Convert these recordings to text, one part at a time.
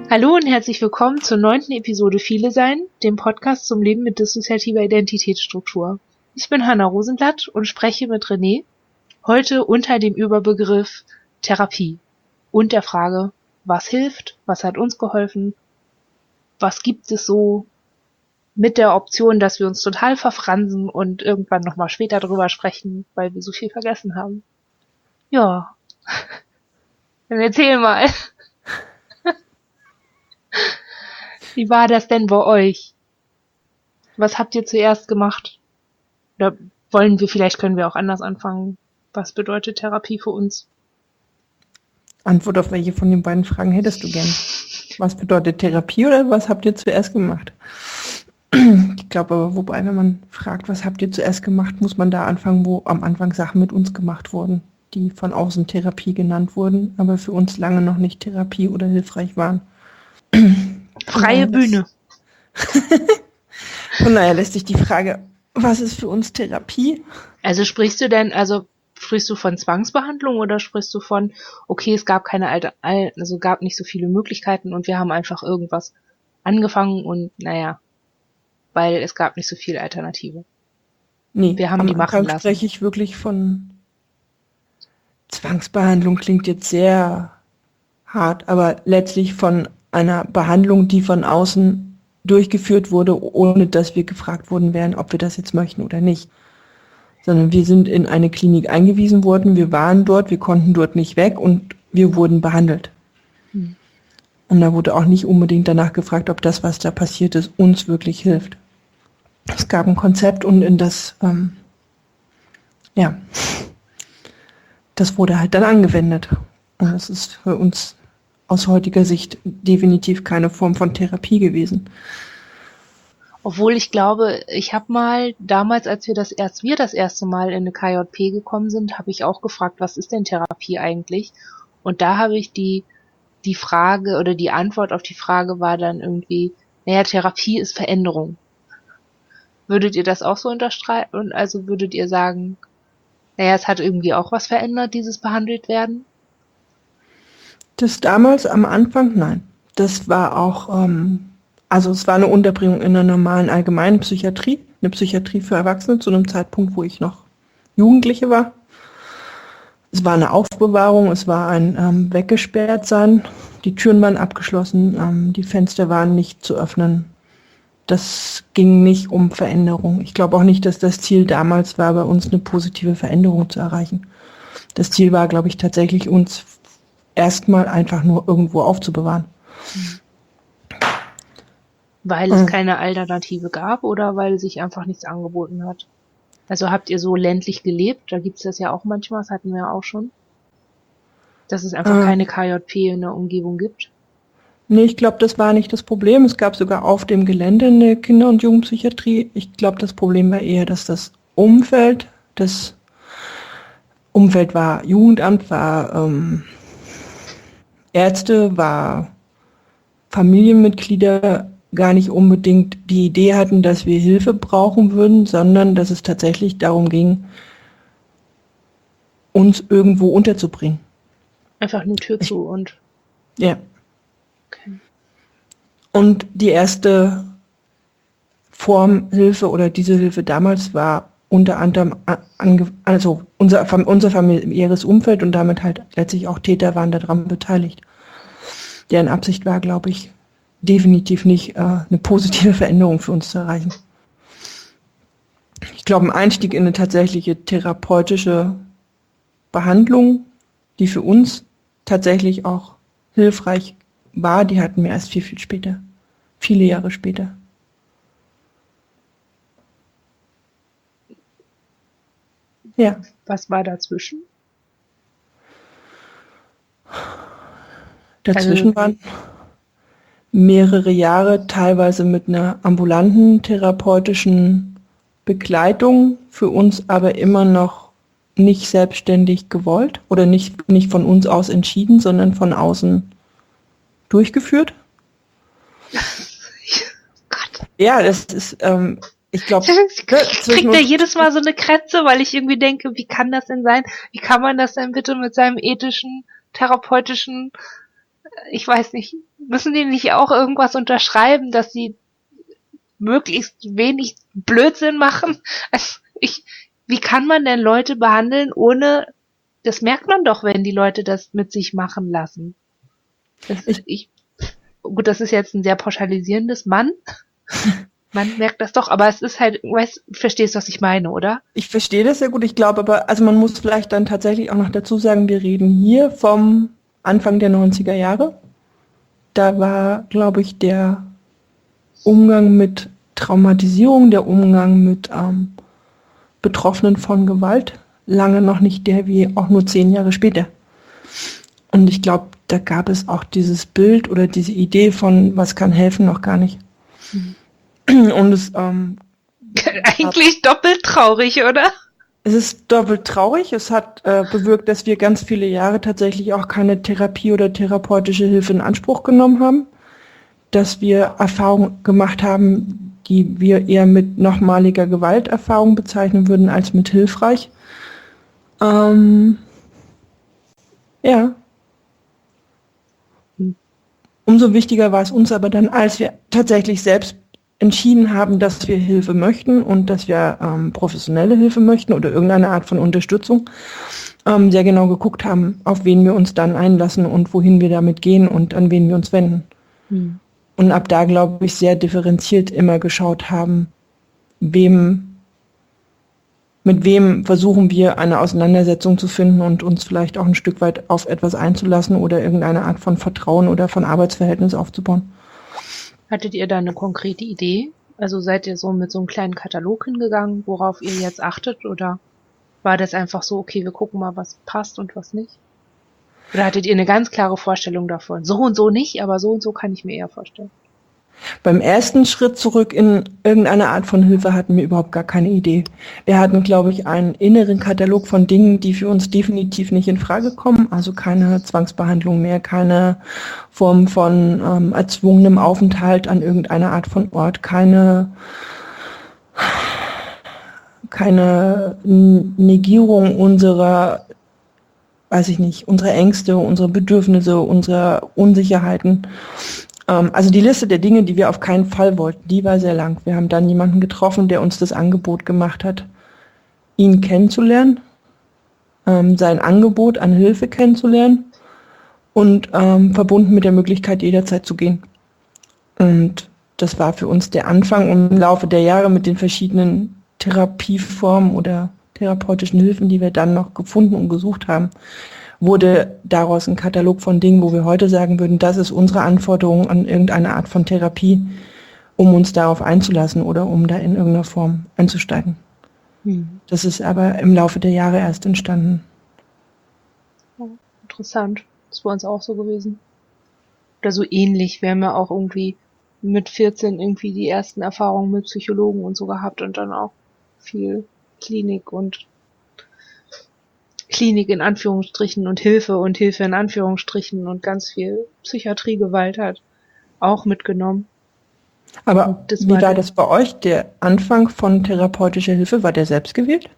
Hallo und herzlich willkommen zur 9. Episode Viele Sein, dem Podcast zum Leben mit dissoziativer Identitätsstruktur. Ich bin Hanna Rosenblatt und spreche mit René, heute unter dem Überbegriff Therapie und der Frage, was hilft, was hat uns geholfen, was gibt es so, mit der Option, dass wir uns total verfransen und irgendwann nochmal später drüber sprechen, weil wir so viel vergessen haben. Ja, dann erzähl mal. Wie war das denn bei euch? Was habt ihr zuerst gemacht? Oder können wir auch anders anfangen. Was bedeutet Therapie für uns? Antwort auf welche von den beiden Fragen hättest du gern? Was bedeutet Therapie oder was habt ihr zuerst gemacht? Ich glaube aber, wobei, wenn man fragt, was habt ihr zuerst gemacht, muss man da anfangen, wo am Anfang Sachen mit uns gemacht wurden, die von außen Therapie genannt wurden, aber für uns lange noch nicht Therapie oder hilfreich waren. Freie Bühne. Von daher lässt sich die Frage, was ist für uns Therapie? Also sprichst du von Zwangsbehandlung oder sprichst du von, okay, es gab gab nicht so viele Möglichkeiten und wir haben einfach irgendwas angefangen und weil es gab nicht so viel Alternative. Nee, wir haben am die machen Anfang lassen. Spreche ich wirklich von Zwangsbehandlung, klingt jetzt sehr hart, aber letztlich von einer Behandlung, die von außen durchgeführt wurde, ohne dass wir gefragt worden wären, ob wir das jetzt möchten oder nicht. Sondern wir sind in eine Klinik eingewiesen worden, wir waren dort, wir konnten dort nicht weg und wir wurden behandelt. Und da wurde auch nicht unbedingt danach gefragt, ob das, was da passiert ist, uns wirklich hilft. Es gab ein Konzept und in das, das wurde halt dann angewendet. Und das ist für uns aus heutiger Sicht definitiv keine Form von Therapie gewesen. Obwohl ich glaube, ich habe mal damals, als wir das erste Mal in eine KJP gekommen sind, habe ich auch gefragt, was ist denn Therapie eigentlich? Und da habe ich die Frage oder die Antwort auf die Frage war dann irgendwie, Therapie ist Veränderung. Würdet ihr das auch so unterstreichen? Also würdet ihr sagen, es hat irgendwie auch was verändert, dieses behandelt werden? Das damals am Anfang, nein. Das war auch, es war eine Unterbringung in einer normalen allgemeinen Psychiatrie, eine Psychiatrie für Erwachsene zu einem Zeitpunkt, wo ich noch Jugendliche war. Es war eine Aufbewahrung, es war ein weggesperrt sein, die Türen waren abgeschlossen, die Fenster waren nicht zu öffnen. Das ging nicht um Veränderung. Ich glaube auch nicht, dass das Ziel damals war, bei uns eine positive Veränderung zu erreichen. Das Ziel war, glaube ich, tatsächlich uns erstmal einfach nur irgendwo aufzubewahren. Weil es keine Alternative gab oder weil sich einfach nichts angeboten hat? Also habt ihr so ländlich gelebt? Da gibt's das ja auch manchmal, das hatten wir ja auch schon. Dass es einfach keine KJP in der Umgebung gibt. Nee, ich glaube, das war nicht das Problem. Es gab sogar auf dem Gelände eine Kinder- und Jugendpsychiatrie. Ich glaube, das Problem war eher, dass das Umfeld war Jugendamt, war Ärzte, war Familienmitglieder gar nicht unbedingt die Idee hatten, dass wir Hilfe brauchen würden, sondern dass es tatsächlich darum ging, uns irgendwo unterzubringen. Einfach nur Tür zu und... Ja. Okay. Und die erste Form Hilfe oder diese Hilfe damals war unter anderem unser familiäres Umfeld und damit halt letztlich auch Täter waren daran beteiligt. Deren Absicht war, glaube ich, definitiv nicht eine positive Veränderung für uns zu erreichen. Ich glaube, ein Einstieg in eine tatsächliche therapeutische Behandlung, die für uns tatsächlich auch hilfreich war, die hatten wir erst viel, viel später. Viele Jahre später. Ja. Was war dazwischen? Dazwischen waren mehrere Jahre, teilweise mit einer ambulanten therapeutischen Begleitung, für uns aber immer noch nicht selbstständig gewollt oder nicht von uns aus entschieden, sondern von außen durchgeführt. Gott. Ja, das ist, ich glaube... Ich krieg da jedes Mal so eine Krätze, weil ich irgendwie denke, wie kann das denn sein? Wie kann man das denn bitte mit seinem ethischen, therapeutischen ich weiß nicht, müssen die nicht auch irgendwas unterschreiben, dass sie möglichst wenig Blödsinn machen? Also wie kann man denn Leute behandeln, ohne, das merkt man doch, wenn die Leute das mit sich machen lassen. Gut, das ist jetzt ein sehr pauschalisierendes Man merkt das doch, aber es ist halt, verstehst du, was ich meine, oder? Ich verstehe das sehr gut. Ich glaube aber, also man muss vielleicht dann tatsächlich auch noch dazu sagen, wir reden hier vom Anfang der 90er Jahre. Da war, glaube ich, der Umgang mit Traumatisierung, der Umgang mit Betroffenen von Gewalt lange noch nicht der wie auch nur 10 Jahre später. Und ich glaube, da gab es auch dieses Bild oder diese Idee von, was kann helfen, noch gar nicht. Und es eigentlich doppelt traurig, oder? Es ist doppelt traurig. Es hat bewirkt, dass wir ganz viele Jahre tatsächlich auch keine Therapie oder therapeutische Hilfe in Anspruch genommen haben. Dass wir Erfahrungen gemacht haben, die wir eher mit nochmaliger Gewalterfahrung bezeichnen würden, als mit hilfreich. Ja. Umso wichtiger war es uns aber dann, als wir tatsächlich selbst entschieden haben, dass wir Hilfe möchten und dass wir professionelle Hilfe möchten oder irgendeine Art von Unterstützung, sehr genau geguckt haben, auf wen wir uns dann einlassen und wohin wir damit gehen und an wen wir uns wenden. Und ab da, glaube ich, sehr differenziert immer geschaut haben, mit wem versuchen wir eine Auseinandersetzung zu finden und uns vielleicht auch ein Stück weit auf etwas einzulassen oder irgendeine Art von Vertrauen oder von Arbeitsverhältnis aufzubauen. Hattet ihr da eine konkrete Idee? Also seid ihr so mit so einem kleinen Katalog hingegangen, worauf ihr jetzt achtet? Oder war das einfach so, okay, wir gucken mal, was passt und was nicht? Oder hattet ihr eine ganz klare Vorstellung davon? So und so nicht, aber so und so kann ich mir eher vorstellen. Beim ersten Schritt zurück in irgendeine Art von Hilfe hatten wir überhaupt gar keine Idee. Wir hatten, glaube ich, einen inneren Katalog von Dingen, die für uns definitiv nicht in Frage kommen. Also keine Zwangsbehandlung mehr, keine Form von erzwungenem Aufenthalt an irgendeiner Art von Ort, keine Negierung unserer, weiß ich nicht, unserer Ängste, unserer Bedürfnisse, unserer Unsicherheiten. Also die Liste der Dinge, die wir auf keinen Fall wollten, die war sehr lang. Wir haben dann jemanden getroffen, der uns das Angebot gemacht hat, ihn kennenzulernen, sein Angebot an Hilfe kennenzulernen und verbunden mit der Möglichkeit, jederzeit zu gehen. Und das war für uns der Anfang. Und im Laufe der Jahre mit den verschiedenen Therapieformen oder therapeutischen Hilfen, die wir dann noch gefunden und gesucht haben, wurde daraus ein Katalog von Dingen, wo wir heute sagen würden, das ist unsere Anforderung an irgendeine Art von Therapie, um uns darauf einzulassen oder um da in irgendeiner Form einzusteigen. Das ist aber im Laufe der Jahre erst entstanden. Ja, interessant. Das ist bei uns auch so gewesen. Oder so ähnlich. Wir haben ja auch irgendwie mit 14 irgendwie die ersten Erfahrungen mit Psychologen und so gehabt und dann auch viel Klinik in Anführungsstrichen und Hilfe in Anführungsstrichen und ganz viel Psychiatriegewalt hat auch mitgenommen. Aber wie war das bei euch? Der Anfang von therapeutischer Hilfe, war der selbst gewählt?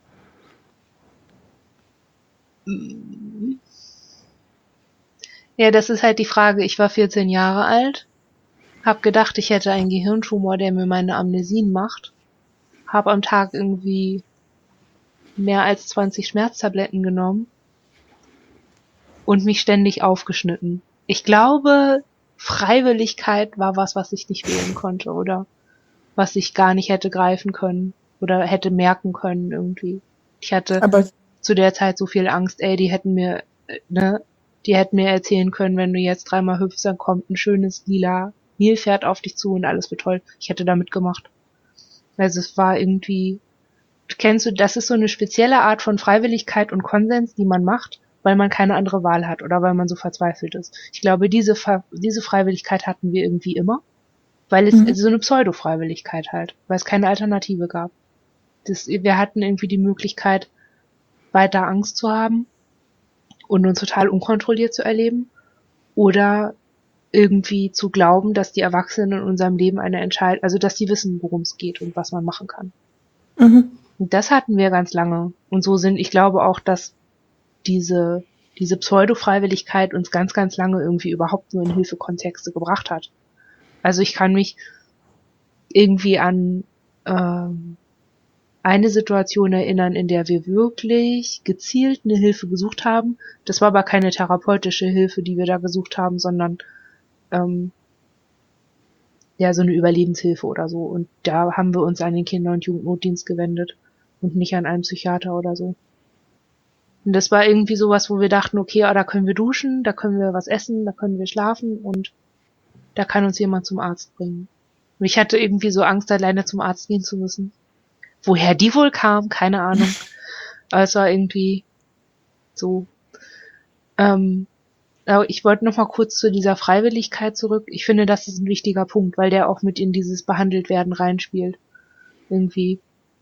Ja, das ist halt die Frage. Ich war 14 Jahre alt, hab gedacht, ich hätte einen Gehirntumor, der mir meine Amnesien macht, hab am Tag irgendwie mehr als 20 Schmerztabletten genommen und mich ständig aufgeschnitten. Ich glaube, Freiwilligkeit war was ich nicht wählen konnte oder was ich gar nicht hätte greifen können oder hätte merken können irgendwie. Ich hatte zu der Zeit so viel Angst, die hätten mir erzählen können, wenn du jetzt 3-mal hüpfst, dann kommt ein schönes lila Nilpferd auf dich zu und alles wird toll. Ich hätte damit gemacht. Also es war irgendwie, kennst du, das ist so eine spezielle Art von Freiwilligkeit und Konsens, die man macht, weil man keine andere Wahl hat oder weil man so verzweifelt ist. Ich glaube, diese Freiwilligkeit hatten wir irgendwie immer, weil es so eine Pseudo-Freiwilligkeit halt, weil es keine Alternative gab. Wir hatten irgendwie die Möglichkeit, weiter Angst zu haben und uns total unkontrolliert zu erleben oder irgendwie zu glauben, dass die Erwachsenen in unserem Leben also dass die wissen, worum es geht und was man machen kann. Und das hatten wir ganz lange. Und so ich glaube auch, dass diese diese Pseudo-Freiwilligkeit uns ganz, ganz lange irgendwie überhaupt nur in Hilfekontexte gebracht hat. Also ich kann mich irgendwie an eine Situation erinnern, in der wir wirklich gezielt eine Hilfe gesucht haben. Das war aber keine therapeutische Hilfe, die wir da gesucht haben, sondern ja, so eine Überlebenshilfe oder so. Und da haben wir uns an den Kinder- und Jugendnotdienst gewendet und nicht an einen Psychiater oder so. Und das war irgendwie sowas, wo wir dachten, okay, da können wir duschen, da können wir was essen, da können wir schlafen und da kann uns jemand zum Arzt bringen. Und ich hatte irgendwie so Angst, alleine zum Arzt gehen zu müssen. Woher die wohl kam, keine Ahnung. Aber es war irgendwie so. Aber ich wollte noch mal kurz zu dieser Freiwilligkeit zurück. Ich finde, das ist ein wichtiger Punkt, weil der auch mit in dieses behandelt werden reinspielt. Irgendwie.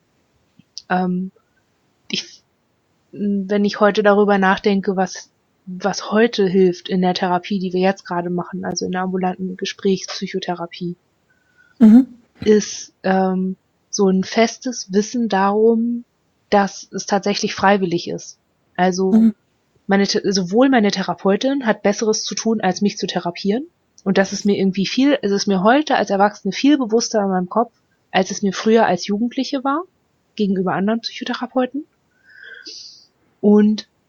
Wenn ich heute darüber nachdenke, was heute hilft in der Therapie, die wir jetzt gerade machen, also in der ambulanten Gesprächspsychotherapie, ist so ein festes Wissen darum, dass es tatsächlich freiwillig ist. Also sowohl meine Therapeutin hat Besseres zu tun, als mich zu therapieren. Und das ist mir es ist mir heute als Erwachsene viel bewusster in meinem Kopf, als es mir früher als Jugendliche war, gegenüber anderen Psychotherapeuten. Und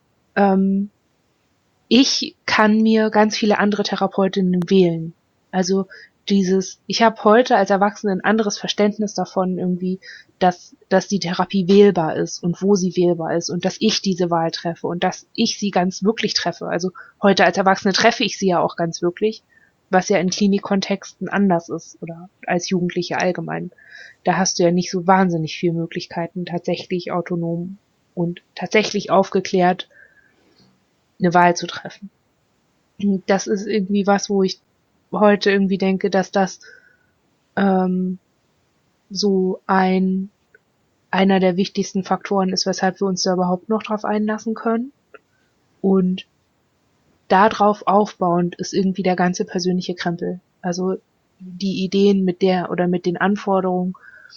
ich kann mir ganz viele andere Therapeutinnen wählen. Also ich habe heute als Erwachsene ein anderes Verständnis davon irgendwie, dass die Therapie wählbar ist und wo sie wählbar ist und dass ich diese Wahl treffe und dass ich sie ganz wirklich treffe. Also heute als Erwachsene treffe ich sie ja auch ganz wirklich, was ja in Klinikkontexten anders ist oder als Jugendliche allgemein. Da hast du ja nicht so wahnsinnig viele Möglichkeiten, tatsächlich autonom und tatsächlich aufgeklärt eine Wahl zu treffen. Und das ist irgendwie was, wo ich heute irgendwie denke, dass das so einer der wichtigsten Faktoren ist, weshalb wir uns da überhaupt noch drauf einlassen können. Und darauf aufbauend ist irgendwie der ganze persönliche Krempel. Also die Ideen mit den Anforderungen,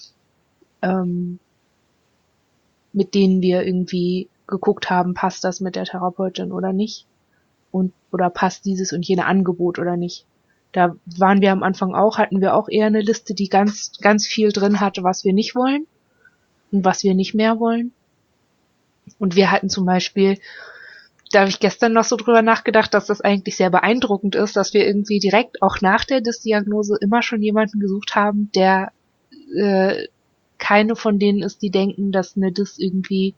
mit denen wir irgendwie geguckt haben, passt das mit der Therapeutin oder nicht? Oder passt dieses und jene Angebot oder nicht? Da waren wir am Anfang hatten wir auch eher eine Liste, die ganz, ganz viel drin hatte, was wir nicht wollen und was wir nicht mehr wollen. Und wir hatten zum Beispiel, da habe ich gestern noch so drüber nachgedacht, dass das eigentlich sehr beeindruckend ist, dass wir irgendwie direkt auch nach der Diagnose immer schon jemanden gesucht haben, der keine von denen ist, die denken, dass eine Dis irgendwie.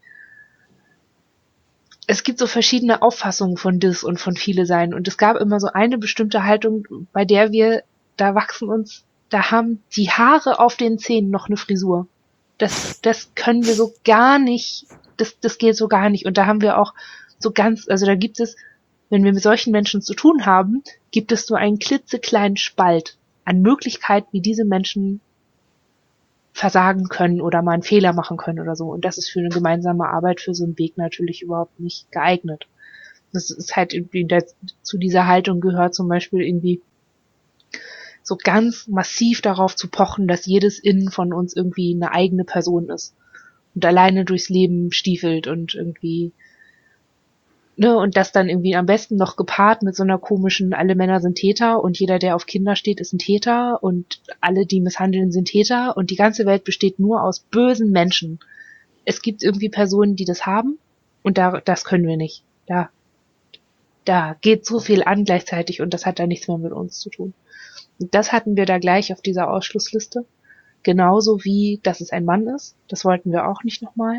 Es gibt so verschiedene Auffassungen von Dis und von viele sein. Und es gab immer so eine bestimmte Haltung, bei der da haben die Haare auf den Zähnen noch eine Frisur. Das können wir so gar nicht, das geht so gar nicht. Und da haben wir auch so also da gibt es, wenn wir mit solchen Menschen zu tun haben, gibt es nur einen klitzekleinen Spalt an Möglichkeit, wie diese Menschen versagen können oder mal einen Fehler machen können oder so. Und das ist für eine gemeinsame Arbeit, für so einen Weg natürlich überhaupt nicht geeignet. Das ist halt irgendwie, zu dieser Haltung gehört zum Beispiel irgendwie so ganz massiv darauf zu pochen, dass jedes Innen von uns irgendwie eine eigene Person ist und alleine durchs Leben stiefelt und irgendwie, ne, und das dann irgendwie am besten noch gepaart mit so einer komischen, alle Männer sind Täter und jeder, der auf Kinder steht, ist ein Täter und alle, die misshandeln, sind Täter und die ganze Welt besteht nur aus bösen Menschen. Es gibt irgendwie Personen, die das haben und das können wir nicht. Da geht so viel an gleichzeitig und das hat da nichts mehr mit uns zu tun. Und das hatten wir da gleich auf dieser Ausschlussliste. Genauso wie, dass es ein Mann ist. Das wollten wir auch nicht nochmal.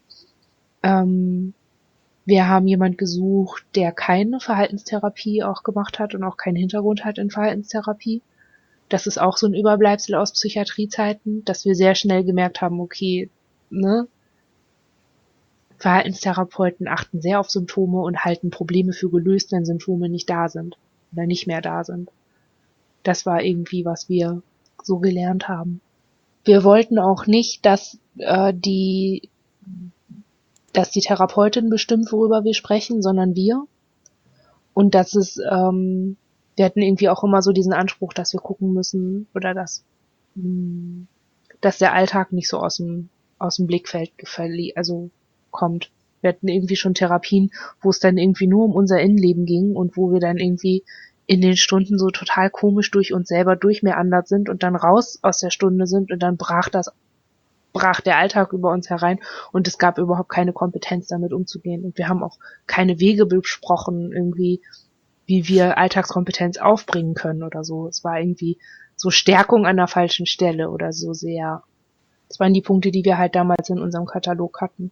Wir haben jemand gesucht, der keine Verhaltenstherapie auch gemacht hat und auch keinen Hintergrund hat in Verhaltenstherapie. Das ist auch so ein Überbleibsel aus Psychiatriezeiten, dass wir sehr schnell gemerkt haben, okay, ne, Verhaltenstherapeuten achten sehr auf Symptome und halten Probleme für gelöst, wenn Symptome nicht da sind oder nicht mehr da sind. Das war irgendwie, was wir so gelernt haben. Wir wollten auch nicht, dass die Therapeutin bestimmt, worüber wir sprechen, sondern wir. Und wir hatten irgendwie auch immer so diesen Anspruch, dass wir gucken müssen oder dass der Alltag nicht so aus dem Blickfeld kommt. Wir hatten irgendwie schon Therapien, wo es dann irgendwie nur um unser Innenleben ging und wo wir dann irgendwie in den Stunden so total komisch durch uns selber durchmeandert sind und dann raus aus der Stunde sind und dann brach der Alltag über uns herein und es gab überhaupt keine Kompetenz, damit umzugehen. Und wir haben auch keine Wege besprochen, irgendwie, wie wir Alltagskompetenz aufbringen können oder so. Es war irgendwie so Stärkung an der falschen Stelle oder so sehr. Das waren die Punkte, die wir halt damals in unserem Katalog hatten.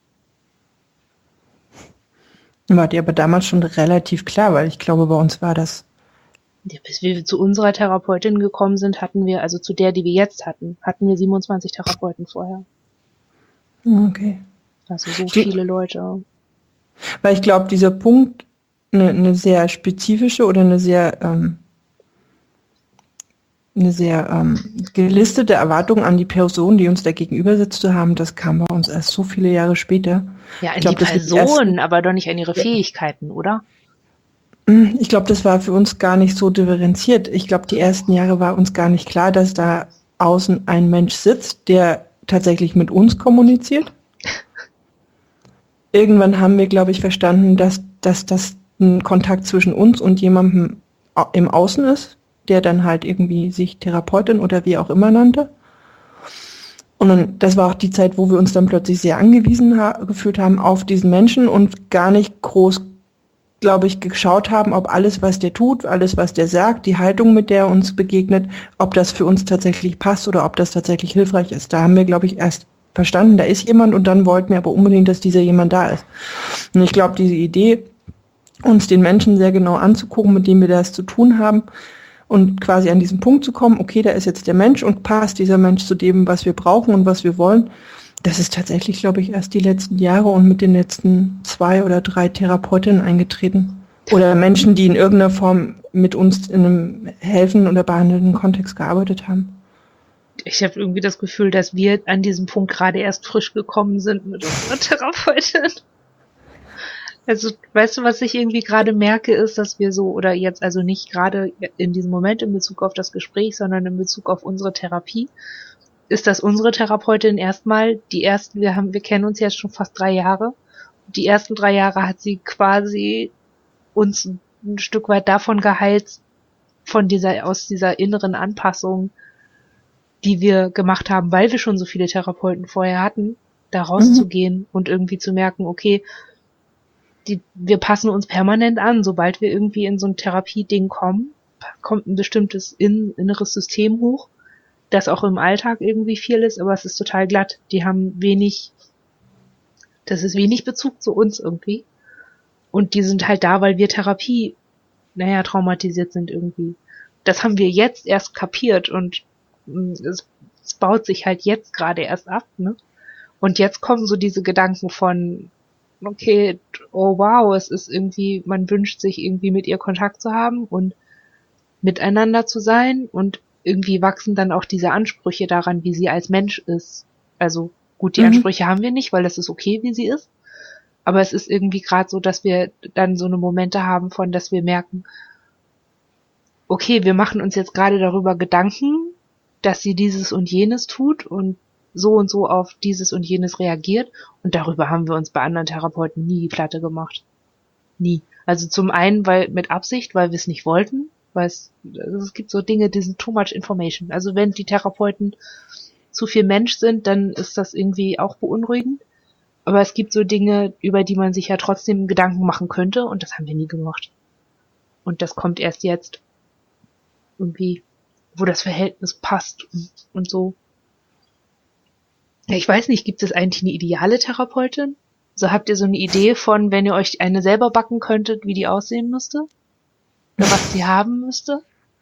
War dir aber damals schon relativ klar, weil ich glaube, bei uns war das. Ja, bis wir zu unserer Therapeutin gekommen sind, hatten wir, also zu der, die wir jetzt hatten wir 27 Therapeuten vorher. Okay. Also so viele Leute. Weil ich glaube, dieser Punkt, eine sehr spezifische oder eine sehr gelistete Erwartung an die Person, die uns da gegenüber sitzt, zu haben, das kam bei uns erst so viele Jahre später. Ja, an die Person, aber doch nicht an ihre Fähigkeiten, oder? Ich glaube, das war für uns gar nicht so differenziert. Ich glaube, die ersten Jahre war uns gar nicht klar, dass da außen ein Mensch sitzt, der tatsächlich mit uns kommuniziert. Irgendwann haben wir, glaube ich, verstanden, dass das ein Kontakt zwischen uns und jemandem im Außen ist, der dann halt irgendwie sich Therapeutin oder wie auch immer nannte. Und dann, das war auch die Zeit, wo wir uns dann plötzlich sehr angewiesen gefühlt haben auf diesen Menschen und gar nicht groß, glaube ich, geschaut haben, ob alles, was der tut, alles, was der sagt, die Haltung, mit der er uns begegnet, ob das für uns tatsächlich passt oder ob das tatsächlich hilfreich ist. Da haben wir, glaube ich, erst verstanden, da ist jemand und dann wollten wir aber unbedingt, dass dieser jemand da ist. Und ich glaube, diese Idee, uns den Menschen sehr genau anzugucken, mit dem wir das zu tun haben und quasi an diesen Punkt zu kommen, okay, da ist jetzt der Mensch und passt dieser Mensch zu dem, was wir brauchen und was wir wollen, das ist tatsächlich, glaube ich, erst die letzten Jahre und mit den letzten 2 oder 3 Therapeutinnen eingetreten. Oder Menschen, die in irgendeiner Form mit uns in einem helfenden oder behandelnden Kontext gearbeitet haben. Ich habe irgendwie das Gefühl, dass wir an diesem Punkt gerade erst frisch gekommen sind mit unserer Therapeutin. Also, weißt du, was ich irgendwie gerade merke, ist, dass wir so, oder jetzt also nicht gerade in diesem Moment in Bezug auf das Gespräch, sondern in Bezug auf unsere Therapie, ist, dass unsere Therapeutin erstmal, wir kennen uns jetzt schon fast 3 Jahre, die ersten 3 Jahre hat sie quasi uns ein Stück weit davon geheilt, aus dieser inneren Anpassung, die wir gemacht haben, weil wir schon so viele Therapeuten vorher hatten, da rauszugehen und irgendwie zu merken, okay, wir passen uns permanent an, sobald wir irgendwie in so ein Therapieding kommen, kommt ein bestimmtes inneres System hoch, das auch im Alltag irgendwie viel ist, aber es ist total glatt. Das ist wenig Bezug zu uns irgendwie. Und die sind halt da, weil wir traumatisiert sind irgendwie. Das haben wir jetzt erst kapiert und es baut sich halt jetzt gerade erst ab, ne? Und jetzt kommen so diese Gedanken von, okay, oh wow, es ist irgendwie, man wünscht sich irgendwie mit ihr Kontakt zu haben und miteinander zu sein und irgendwie wachsen dann auch diese Ansprüche daran, wie sie als Mensch ist. Also gut, die Ansprüche haben wir nicht, weil das ist okay, wie sie ist. Aber es ist irgendwie gerade so, dass wir dann so eine Momente haben von, dass wir merken, okay, wir machen uns jetzt gerade darüber Gedanken, dass sie dieses und jenes tut und so auf dieses und jenes reagiert. Und darüber haben wir uns bei anderen Therapeuten nie die Platte gemacht. Nie. Also zum einen, mit Absicht, weil wir es nicht wollten, weil es gibt so Dinge, die sind too much information. Also wenn die Therapeuten zu viel Mensch sind, dann ist das irgendwie auch beunruhigend. Aber es gibt so Dinge, über die man sich ja trotzdem Gedanken machen könnte und das haben wir nie gemacht. Und das kommt erst jetzt irgendwie, wo das Verhältnis passt und so. Ja, ich weiß nicht, gibt es eigentlich eine ideale Therapeutin? So habt ihr so eine Idee von, wenn ihr euch eine selber backen könntet, wie die aussehen müsste? Oder was sie haben müsste?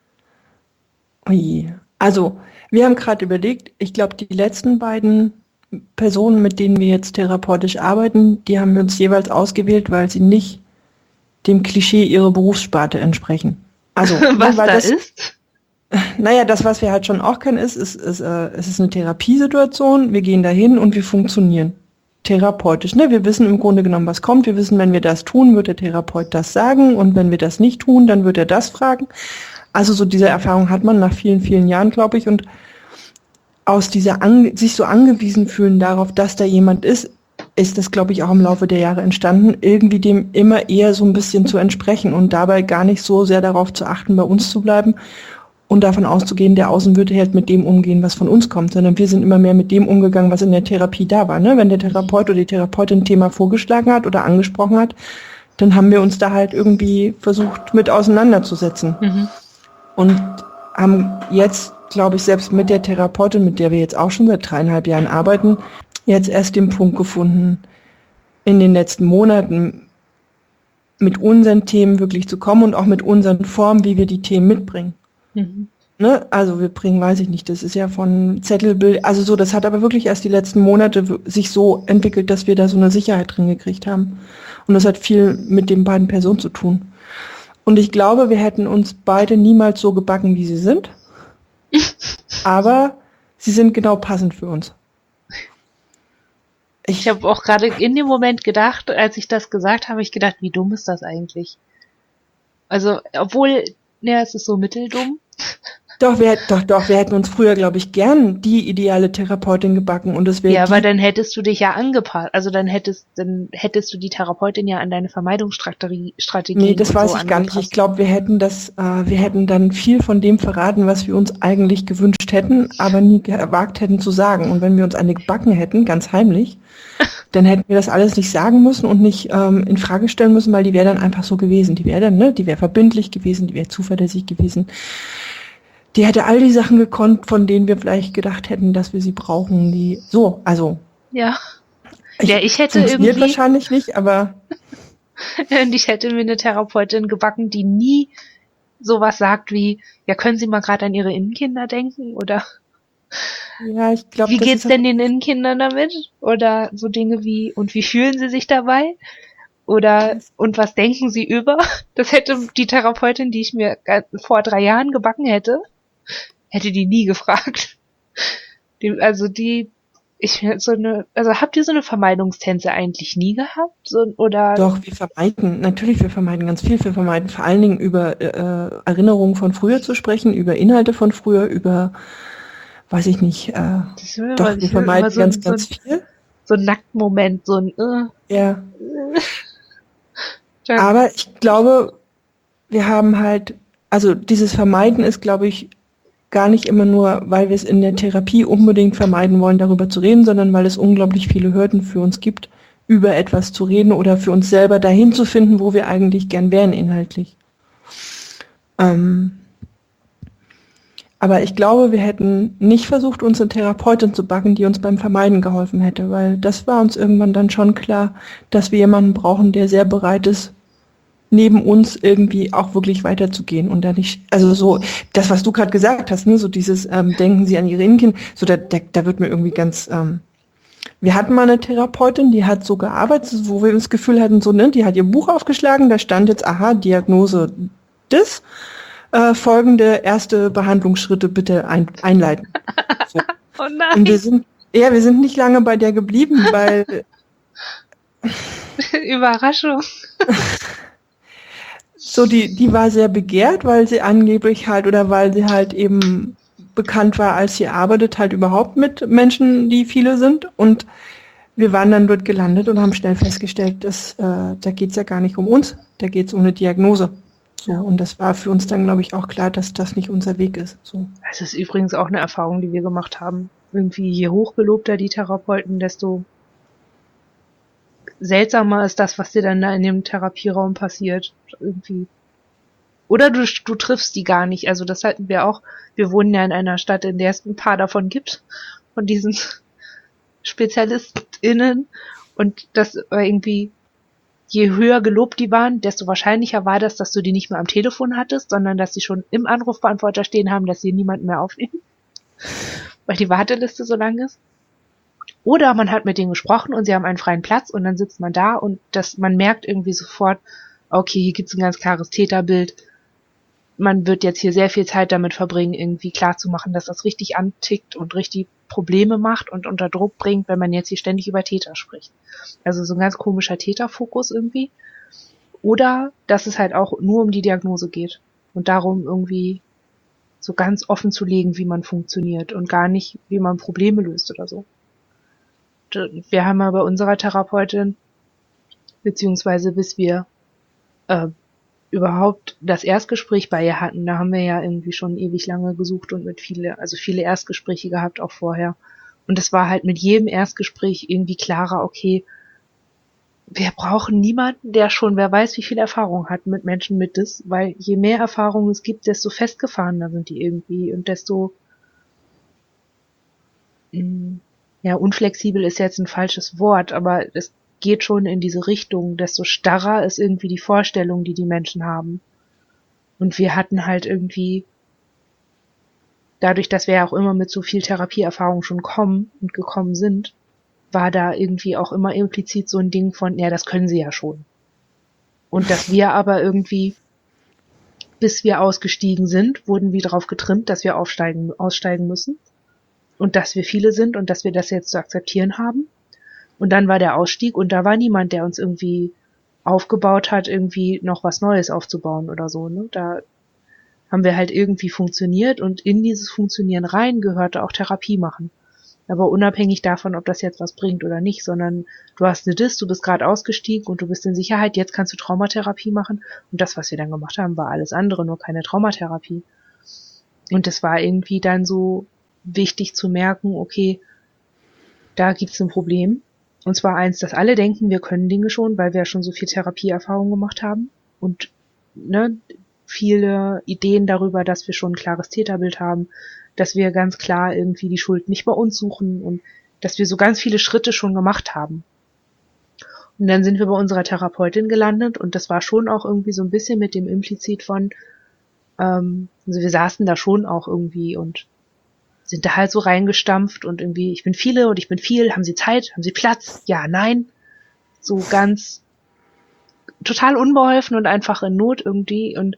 Ui. Also, wir haben gerade überlegt, ich glaube, die letzten beiden Personen, mit denen wir jetzt therapeutisch arbeiten, die haben wir uns jeweils ausgewählt, weil sie nicht dem Klischee ihrer Berufssparte entsprechen. Also, was da ist? Naja, das, was wir halt schon auch kennen, es ist eine Therapiesituation, wir gehen dahin und wir funktionieren therapeutisch. Ne? Wir wissen im Grunde genommen, was kommt. Wir wissen, wenn wir das tun, wird der Therapeut das sagen und wenn wir das nicht tun, dann wird er das fragen. Also so diese Erfahrung hat man nach vielen, vielen Jahren, glaube ich, und aus dieser sich so angewiesen fühlen darauf, dass da jemand ist, ist das, glaube ich, auch im Laufe der Jahre entstanden, irgendwie dem immer eher so ein bisschen zu entsprechen und dabei gar nicht so sehr darauf zu achten, bei uns zu bleiben und davon auszugehen, der Außen würde halt mit dem umgehen, was von uns kommt, sondern wir sind immer mehr mit dem umgegangen, was in der Therapie da war. Ne? Wenn der Therapeut oder die Therapeutin ein Thema vorgeschlagen hat oder angesprochen hat, dann haben wir uns da halt irgendwie versucht, mit auseinanderzusetzen. Mhm. Und haben jetzt, glaube ich, selbst mit der Therapeutin, mit der wir jetzt auch schon seit 3,5 Jahren arbeiten, jetzt erst den Punkt gefunden, in den letzten Monaten mit unseren Themen wirklich zu kommen und auch mit unseren Formen, wie wir die Themen mitbringen. Mhm. Ne? Also wir bringen, weiß ich nicht, das ist ja von Zettelbild, also so, das hat aber wirklich erst die letzten Monate sich so entwickelt, dass wir da so eine Sicherheit drin gekriegt haben. Und das hat viel mit den beiden Personen zu tun. Und ich glaube, wir hätten uns beide niemals so gebacken, wie sie sind. Aber sie sind genau passend für uns. Ich habe auch gerade in dem Moment gedacht, als ich das gesagt habe, ich gedacht, wie dumm ist das eigentlich? Also, obwohl, ja, es ist so mitteldumm. Doch, wir hätten uns früher, glaube ich, gern die ideale Therapeutin gebacken und es wäre Ja, aber dann hättest du dich ja angepasst. Also dann hättest du die Therapeutin ja an deine Vermeidungsstrategien Nee, das und weiß so ich gar nicht. Ich angepasst. glaube, wir hätten dann viel von dem verraten, was wir uns eigentlich gewünscht hätten, aber nie gewagt hätten zu sagen. Und wenn wir uns eine gebacken hätten, ganz heimlich, dann hätten wir das alles nicht sagen müssen und nicht in Frage stellen müssen, weil die wäre dann einfach so gewesen. Die wäre dann, ne, die wäre verbindlich gewesen, die wäre zuverlässig gewesen. Die hätte all die Sachen gekonnt, von denen wir vielleicht gedacht hätten, dass wir sie brauchen. Ja. Ja, ich hätte funktioniert irgendwie, wahrscheinlich nicht, aber und ich hätte mir eine Therapeutin gebacken, die nie sowas sagt wie, ja, können Sie mal gerade an Ihre Innenkinder denken? Oder ja, ich glaube, wie das geht's ist denn den Innenkindern damit? Oder so Dinge wie, und wie fühlen Sie sich dabei? Oder, und was denken Sie über? Das hätte die Therapeutin, die ich mir vor 3 Jahren gebacken hätte die nie gefragt. Also habt ihr so eine Vermeidungstänze eigentlich nie gehabt? So, oder? doch, wir vermeiden ganz viel. Wir vermeiden vor allen Dingen über Erinnerungen von früher zu sprechen, über Inhalte von früher, über, weiß ich nicht, wir vermeiden so, ganz, so, ganz viel. so ein Nacktmoment, so ein Ja, dann, aber ich glaube, wir haben halt, also dieses Vermeiden ist, glaube ich, gar nicht immer nur, weil wir es in der Therapie unbedingt vermeiden wollen, darüber zu reden, sondern weil es unglaublich viele Hürden für uns gibt, über etwas zu reden oder für uns selber dahin zu finden, wo wir eigentlich gern wären inhaltlich. Aber ich glaube, wir hätten nicht versucht, uns eine Therapeutin zu backen, die uns beim Vermeiden geholfen hätte, weil das war uns irgendwann dann schon klar, dass wir jemanden brauchen, der sehr bereit ist, neben uns irgendwie auch wirklich weiterzugehen und da nicht, also so, das, was du gerade gesagt hast, ne, so dieses denken Sie an Ihre Innenkinder, so da wird mir irgendwie ganz, wir hatten mal eine Therapeutin, die hat so gearbeitet, wo wir das Gefühl hatten, so, ne, die hat ihr Buch aufgeschlagen, da stand jetzt, aha, Diagnose das, folgende erste Behandlungsschritte bitte einleiten. So. oh nein. Und wir sind nicht lange bei der geblieben, weil Überraschung. so, die war sehr begehrt, weil sie angeblich halt oder weil sie halt eben bekannt war, als sie arbeitet, halt überhaupt mit Menschen, die viele sind. Und wir waren dann dort gelandet und haben schnell festgestellt, dass da geht's ja gar nicht um uns, da geht's um eine Diagnose. So, und das war für uns dann, glaube ich, auch klar, dass das nicht unser Weg ist. So. Das ist übrigens auch eine Erfahrung, die wir gemacht haben. Irgendwie je hochgelobter die Therapeuten, desto seltsamer ist das, was dir dann da in dem Therapieraum passiert. Irgendwie. Oder du triffst die gar nicht. Also das hatten wir auch. Wir wohnen ja in einer Stadt, in der es ein paar davon gibt. Von diesen SpezialistInnen. Und das war irgendwie, je höher gelobt die waren, desto wahrscheinlicher war das, dass du die nicht mehr am Telefon hattest, sondern dass sie schon im Anrufbeantworter stehen haben, dass sie niemanden mehr aufnehmen. Weil die Warteliste so lang ist. Oder man hat mit denen gesprochen und sie haben einen freien Platz und dann sitzt man da und man merkt irgendwie sofort, okay, hier gibt's ein ganz klares Täterbild. Man wird jetzt hier sehr viel Zeit damit verbringen, irgendwie klarzumachen, dass das richtig antickt und richtig Probleme macht und unter Druck bringt, wenn man jetzt hier ständig über Täter spricht. Also so ein ganz komischer Täterfokus irgendwie. Oder dass es halt auch nur um die Diagnose geht und darum irgendwie so ganz offen zu legen, wie man funktioniert und gar nicht, wie man Probleme löst oder so. wir haben aber bei unserer Therapeutin, beziehungsweise bis wir überhaupt das Erstgespräch bei ihr hatten, da haben wir ja irgendwie schon ewig lange gesucht und mit viele Erstgespräche gehabt, auch vorher. Und es war halt mit jedem Erstgespräch irgendwie klarer, okay, wir brauchen niemanden, der schon, wer weiß, wie viel Erfahrung hat mit Menschen mit DIS, weil je mehr Erfahrung es gibt, desto festgefahrener sind die irgendwie und desto, ja, unflexibel ist jetzt ein falsches Wort, aber es geht schon in diese Richtung, desto starrer ist irgendwie die Vorstellung, die Menschen haben. Und wir hatten halt irgendwie, dadurch, dass wir ja auch immer mit so viel Therapieerfahrung schon gekommen sind, war da irgendwie auch immer implizit so ein Ding von, ja, das können sie ja schon. Und dass wir aber irgendwie, bis wir ausgestiegen sind, wurden wir darauf getrimmt, dass wir aussteigen müssen. Und dass wir viele sind und dass wir das jetzt zu akzeptieren haben. Und dann war der Ausstieg und da war niemand, der uns irgendwie aufgebaut hat, irgendwie noch was Neues aufzubauen oder so, ne? Da haben wir halt irgendwie funktioniert und in dieses Funktionieren rein gehörte auch Therapie machen. Aber unabhängig davon, ob das jetzt was bringt oder nicht, sondern du hast eine DIS, du bist gerade ausgestiegen und du bist in Sicherheit, jetzt kannst du Traumatherapie machen. Und das, was wir dann gemacht haben, war alles andere, nur keine Traumatherapie. Und es war irgendwie dann so wichtig zu merken, okay, da gibt's ein Problem. Und zwar eins, dass alle denken, wir können Dinge schon, weil wir schon so viel Therapieerfahrung gemacht haben und ne, viele Ideen darüber, dass wir schon ein klares Täterbild haben, dass wir ganz klar irgendwie die Schuld nicht bei uns suchen und dass wir so ganz viele Schritte schon gemacht haben. Und dann sind wir bei unserer Therapeutin gelandet und das war schon auch irgendwie so ein bisschen mit dem implizit von, also wir saßen da schon auch irgendwie und sind da halt so reingestampft und irgendwie, ich bin viele und ich bin viel, haben Sie Zeit, haben Sie Platz? Ja, nein. So ganz total unbeholfen und einfach in Not irgendwie und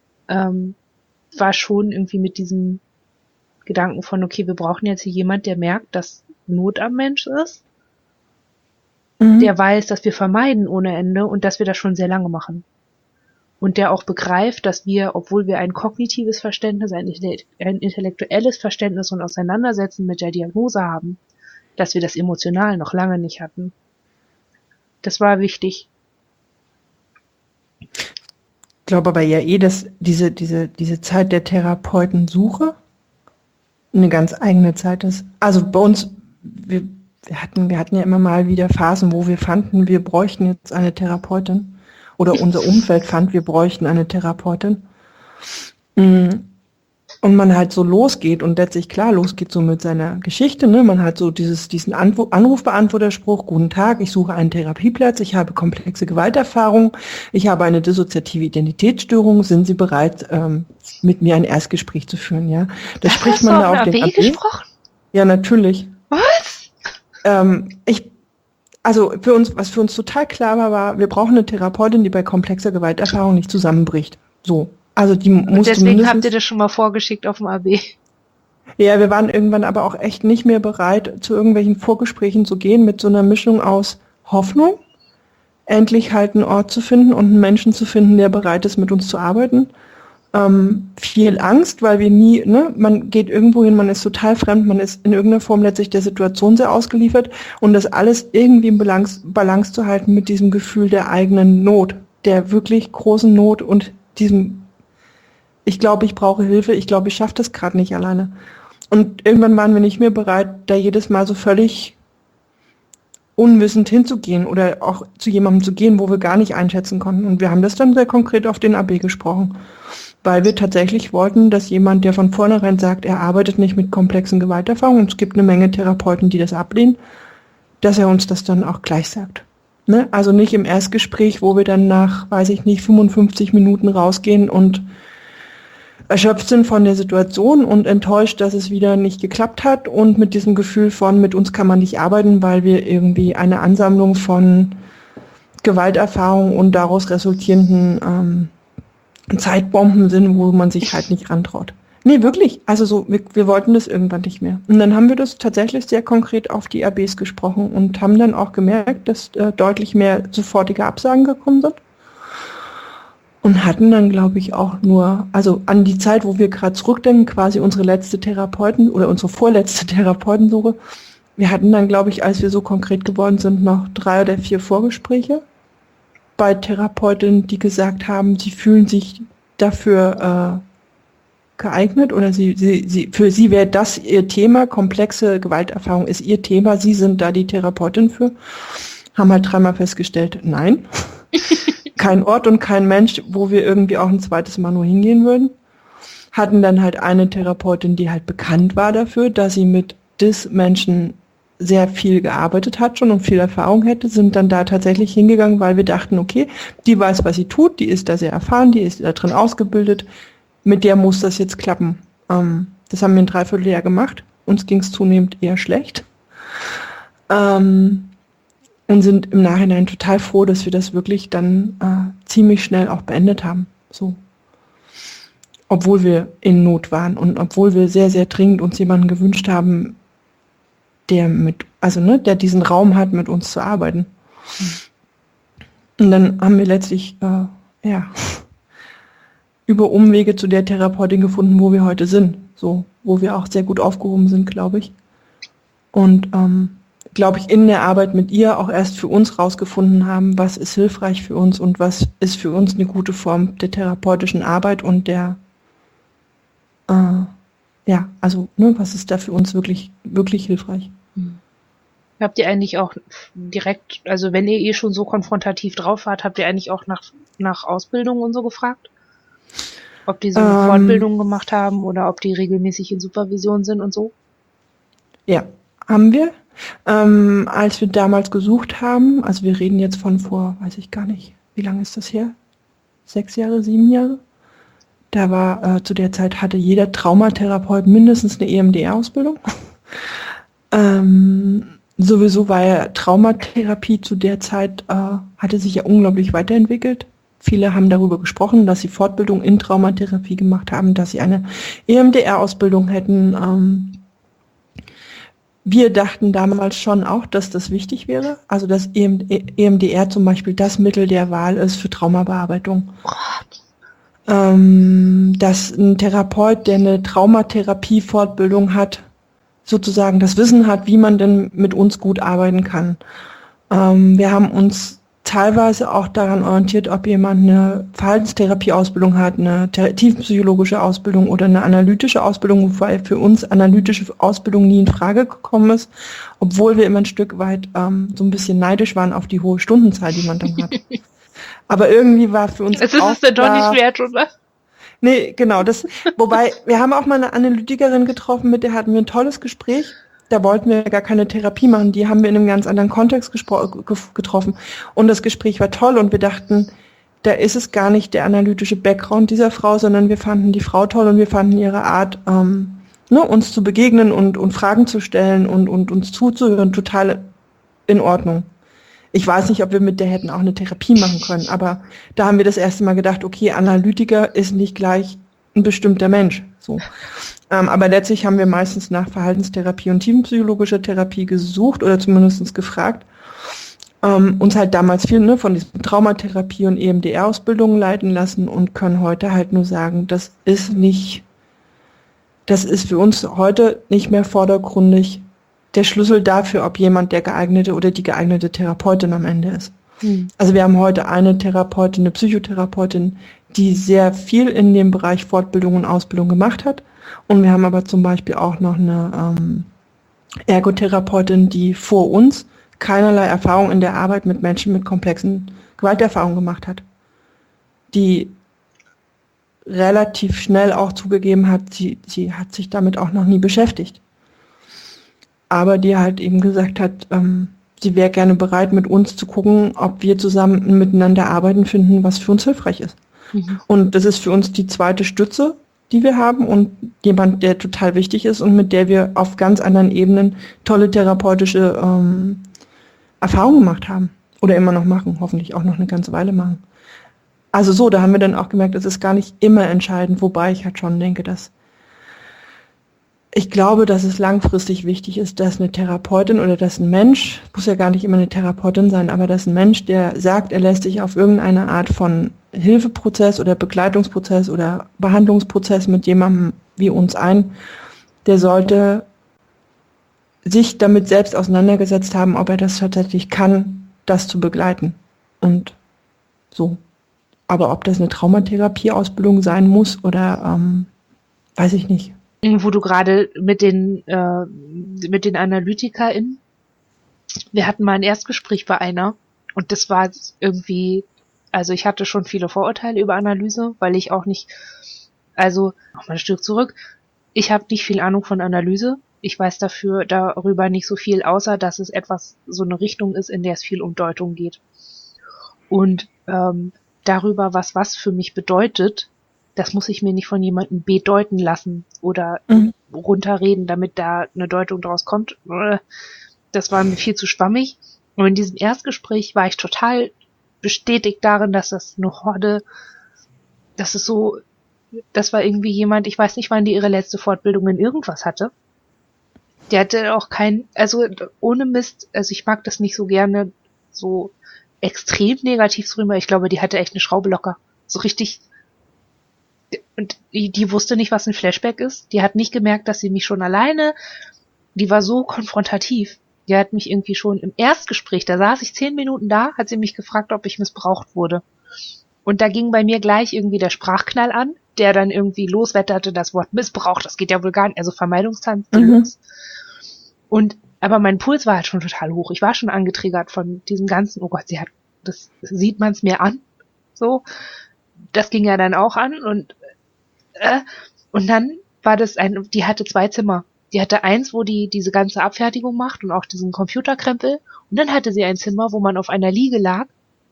war schon irgendwie mit diesem Gedanken von, okay, wir brauchen jetzt hier jemand, der merkt, dass Not am Mensch ist, der weiß, dass wir vermeiden ohne Ende und dass wir das schon sehr lange machen. Und der auch begreift, dass wir, obwohl wir ein kognitives Verständnis, ein intellektuelles Verständnis und Auseinandersetzen mit der Diagnose haben, dass wir das emotional noch lange nicht hatten. Das war wichtig. Ich glaube aber ja dass diese Zeit der Therapeutensuche eine ganz eigene Zeit ist. Also bei uns, wir hatten ja immer mal wieder Phasen, wo wir fanden, wir bräuchten jetzt eine Therapeutin. Oder unser Umfeld fand, wir bräuchten eine Therapeutin. Und man halt so losgeht und letztlich klar losgeht so mit seiner Geschichte, ne? Man hat so diesen Anrufbeantworterspruch, guten Tag, ich suche einen Therapieplatz, ich habe komplexe Gewalterfahrung, ich habe eine dissoziative Identitätsstörung, sind Sie bereit, mit mir ein Erstgespräch zu führen, ja? Da spricht man da auf den AB gesprochen? Ja, natürlich. Was? Also was für uns total klar war, wir brauchen eine Therapeutin, die bei komplexer Gewalterfahrung nicht zusammenbricht. So. Also die muss deswegen habt ihr das schon mal vorgeschickt auf dem AB. Ja, wir waren irgendwann aber auch echt nicht mehr bereit, zu irgendwelchen Vorgesprächen zu gehen mit so einer Mischung aus Hoffnung, endlich halt einen Ort zu finden und einen Menschen zu finden, der bereit ist, mit uns zu arbeiten. Viel Angst, weil wir nie, ne, man geht irgendwo hin, man ist total fremd, man ist in irgendeiner Form letztlich der Situation sehr ausgeliefert und das alles irgendwie in Balance zu halten mit diesem Gefühl der eigenen Not, der wirklich großen Not und diesem, ich glaube, ich brauche Hilfe, ich glaube, ich schaffe das gerade nicht alleine. Und irgendwann waren wir nicht mehr bereit, da jedes Mal so völlig unwissend hinzugehen oder auch zu jemandem zu gehen, wo wir gar nicht einschätzen konnten. Und wir haben das dann sehr konkret auf den AB gesprochen, weil wir tatsächlich wollten, dass jemand, der von vornherein sagt, er arbeitet nicht mit komplexen Gewalterfahrungen, und es gibt eine Menge Therapeuten, die das ablehnen, dass er uns das dann auch gleich sagt. Ne? Also nicht im Erstgespräch, wo wir dann nach, 55 Minuten rausgehen und erschöpft sind von der Situation und enttäuscht, dass es wieder nicht geklappt hat und mit diesem Gefühl von, mit uns kann man nicht arbeiten, weil wir irgendwie eine Ansammlung von Gewalterfahrung und daraus resultierenden Zeitbomben sind, wo man sich halt nicht rantraut. Nee, wirklich. Also so, wir wollten das irgendwann nicht mehr. Und dann haben wir das tatsächlich sehr konkret auf die ABs gesprochen und haben dann auch gemerkt, dass deutlich mehr sofortige Absagen gekommen sind. Und hatten dann, glaube ich, auch nur, also an die Zeit, wo wir gerade zurückdenken, quasi unsere letzte Therapeuten oder unsere vorletzte Therapeutensuche, wir hatten dann, glaube ich, als wir so konkret geworden sind, noch 3 oder 4 Vorgespräche bei Therapeutinnen, die gesagt haben, sie fühlen sich dafür geeignet oder für sie wäre das ihr Thema, komplexe Gewalterfahrung ist ihr Thema, sie sind da die Therapeutin für, haben halt 3-mal festgestellt, nein, kein Ort und kein Mensch, wo wir irgendwie auch ein zweites Mal nur hingehen würden. Hatten dann halt eine Therapeutin, die halt bekannt war dafür, dass sie mit Dis-Menschen sehr viel gearbeitet hat schon und viel Erfahrung hätte, sind dann da tatsächlich hingegangen, weil wir dachten, okay, die weiß, was sie tut, die ist da sehr erfahren, die ist da drin ausgebildet, mit der muss das jetzt klappen. Das haben wir ein Dreivierteljahr gemacht, uns ging es zunehmend eher schlecht und sind im Nachhinein total froh, dass wir das wirklich dann ziemlich schnell auch beendet haben. So. Obwohl wir in Not waren und obwohl wir sehr, sehr dringend uns jemanden gewünscht haben, der der diesen Raum hat, mit uns zu arbeiten. Und dann haben wir letztlich, über Umwege zu der Therapeutin gefunden, wo wir heute sind. So, wo wir auch sehr gut aufgehoben sind, glaube ich. Und, glaube ich, in der Arbeit mit ihr auch erst für uns rausgefunden haben, was ist hilfreich für uns und was ist für uns eine gute Form der therapeutischen Arbeit und der was ist da für uns wirklich, wirklich hilfreich. Habt ihr eigentlich auch direkt, also wenn ihr schon so konfrontativ drauf wart, habt ihr eigentlich auch nach Ausbildung und so gefragt? Ob die so eine Fortbildung gemacht haben oder ob die regelmäßig in Supervision sind und so? Ja, haben wir. Als wir damals gesucht haben, also wir reden jetzt von vor, weiß ich gar nicht, wie lange ist das her? 6 Jahre, 7 Jahre? Da war, zu der Zeit hatte jeder Traumatherapeut mindestens eine EMDR-Ausbildung. Sowieso war ja Traumatherapie zu der Zeit, hatte sich ja unglaublich weiterentwickelt. Viele haben darüber gesprochen, dass sie Fortbildung in Traumatherapie gemacht haben, dass sie eine EMDR-Ausbildung hätten. Wir dachten damals schon auch, dass das wichtig wäre. Also dass EMDR zum Beispiel das Mittel der Wahl ist für Traumabearbeitung. Dass ein Therapeut, der eine Traumatherapie-Fortbildung hat, sozusagen das Wissen hat, wie man denn mit uns gut arbeiten kann. Wir haben uns teilweise auch daran orientiert, ob jemand eine Verhaltenstherapie-Ausbildung hat, eine tiefenpsychologische Ausbildung oder eine analytische Ausbildung, wobei für uns analytische Ausbildung nie in Frage gekommen ist, obwohl wir immer ein Stück weit so ein bisschen neidisch waren auf die hohe Stundenzahl, die man dann hat. Aber irgendwie war für uns es ist es denn doch nicht wert, oder? Nee, genau. Wobei, wir haben auch mal eine Analytikerin getroffen, mit der hatten wir ein tolles Gespräch. Da wollten wir gar keine Therapie machen. Die haben wir in einem ganz anderen Kontext getroffen. Und das Gespräch war toll und wir dachten, da ist es gar nicht der analytische Background dieser Frau, sondern wir fanden die Frau toll und wir fanden ihre Art, uns zu begegnen und Fragen zu stellen und uns zuzuhören, total in Ordnung. Ich weiß nicht, ob wir mit der hätten auch eine Therapie machen können, aber da haben wir das erste Mal gedacht, okay, Analytiker ist nicht gleich ein bestimmter Mensch. So. Aber letztlich haben wir meistens nach Verhaltenstherapie und tiefenpsychologischer Therapie gesucht oder zumindest gefragt. Uns halt damals viel von diesen Traumatherapie- und EMDR-Ausbildungen leiten lassen und können heute halt nur sagen, das ist für uns heute nicht mehr vordergründig der Schlüssel dafür, ob jemand der geeignete oder die geeignete Therapeutin am Ende ist. Also wir haben heute eine Therapeutin, eine Psychotherapeutin, die sehr viel in dem Bereich Fortbildung und Ausbildung gemacht hat. Und wir haben aber zum Beispiel auch noch eine Ergotherapeutin, die vor uns keinerlei Erfahrung in der Arbeit mit Menschen mit komplexen Gewalterfahrungen gemacht hat. Die relativ schnell auch zugegeben hat, sie hat sich damit auch noch nie beschäftigt. Aber die halt eben gesagt hat, sie wäre gerne bereit, mit uns zu gucken, ob wir zusammen miteinander arbeiten finden, was für uns hilfreich ist. Und das ist für uns die zweite Stütze, die wir haben und jemand, der total wichtig ist und mit der wir auf ganz anderen Ebenen tolle therapeutische Erfahrungen gemacht haben. Oder immer noch machen, hoffentlich auch noch eine ganze Weile machen. Also so, da haben wir dann auch gemerkt, es ist gar nicht immer entscheidend, wobei ich halt schon denke, dass ich glaube, dass es langfristig wichtig ist, dass eine Therapeutin oder dass ein Mensch, muss ja gar nicht immer eine Therapeutin sein, aber dass ein Mensch, der sagt, er lässt sich auf irgendeine Art von Hilfeprozess oder Begleitungsprozess oder Behandlungsprozess mit jemandem wie uns ein, der sollte sich damit selbst auseinandergesetzt haben, ob er das tatsächlich kann, das zu begleiten. Und so. Aber ob das eine Traumatherapieausbildung sein muss oder weiß ich nicht. Wo du gerade mit den AnalytikerInnen, wir hatten mal ein Erstgespräch bei einer und das war irgendwie, also ich hatte schon viele Vorurteile über Analyse, weil ich auch nicht, also nochmal ein Stück zurück, ich habe nicht viel Ahnung von Analyse. Ich weiß darüber nicht so viel, außer dass es etwas, so eine Richtung ist, in der es viel um Deutung geht. Und darüber, was für mich bedeutet, das muss ich mir nicht von jemandem bedeuten lassen oder runterreden, damit da eine Deutung draus kommt. Das war mir viel zu schwammig. Und in diesem Erstgespräch war ich total bestätigt darin, dass das eine Horde, das war irgendwie jemand, ich weiß nicht, wann die ihre letzte Fortbildung in irgendwas hatte. Die hatte auch also ohne Mist, also ich mag das nicht so gerne, so extrem negativ zu rüber. Ich glaube, die hatte echt eine Schraube locker. So richtig. Und die wusste nicht, was ein Flashback ist. Die hat nicht gemerkt, dass sie mich schon alleine, die war so konfrontativ. Die hat mich irgendwie schon im Erstgespräch, da saß ich 10 Minuten da, hat sie mich gefragt, ob ich missbraucht wurde. Und da ging bei mir gleich irgendwie der Sprachknall an, der dann irgendwie loswetterte, das Wort Missbrauch, das geht ja wohl gar nicht, also Vermeidungstanz. Und aber mein Puls war halt schon total hoch. Ich war schon angetriggert von diesem ganzen, oh Gott, das sieht man's mir an. So. Das ging ja dann auch an und dann war das die hatte 2 Zimmer. Die hatte eins, wo die diese ganze Abfertigung macht und auch diesen Computerkrempel. Und dann hatte sie ein Zimmer, wo man auf einer Liege lag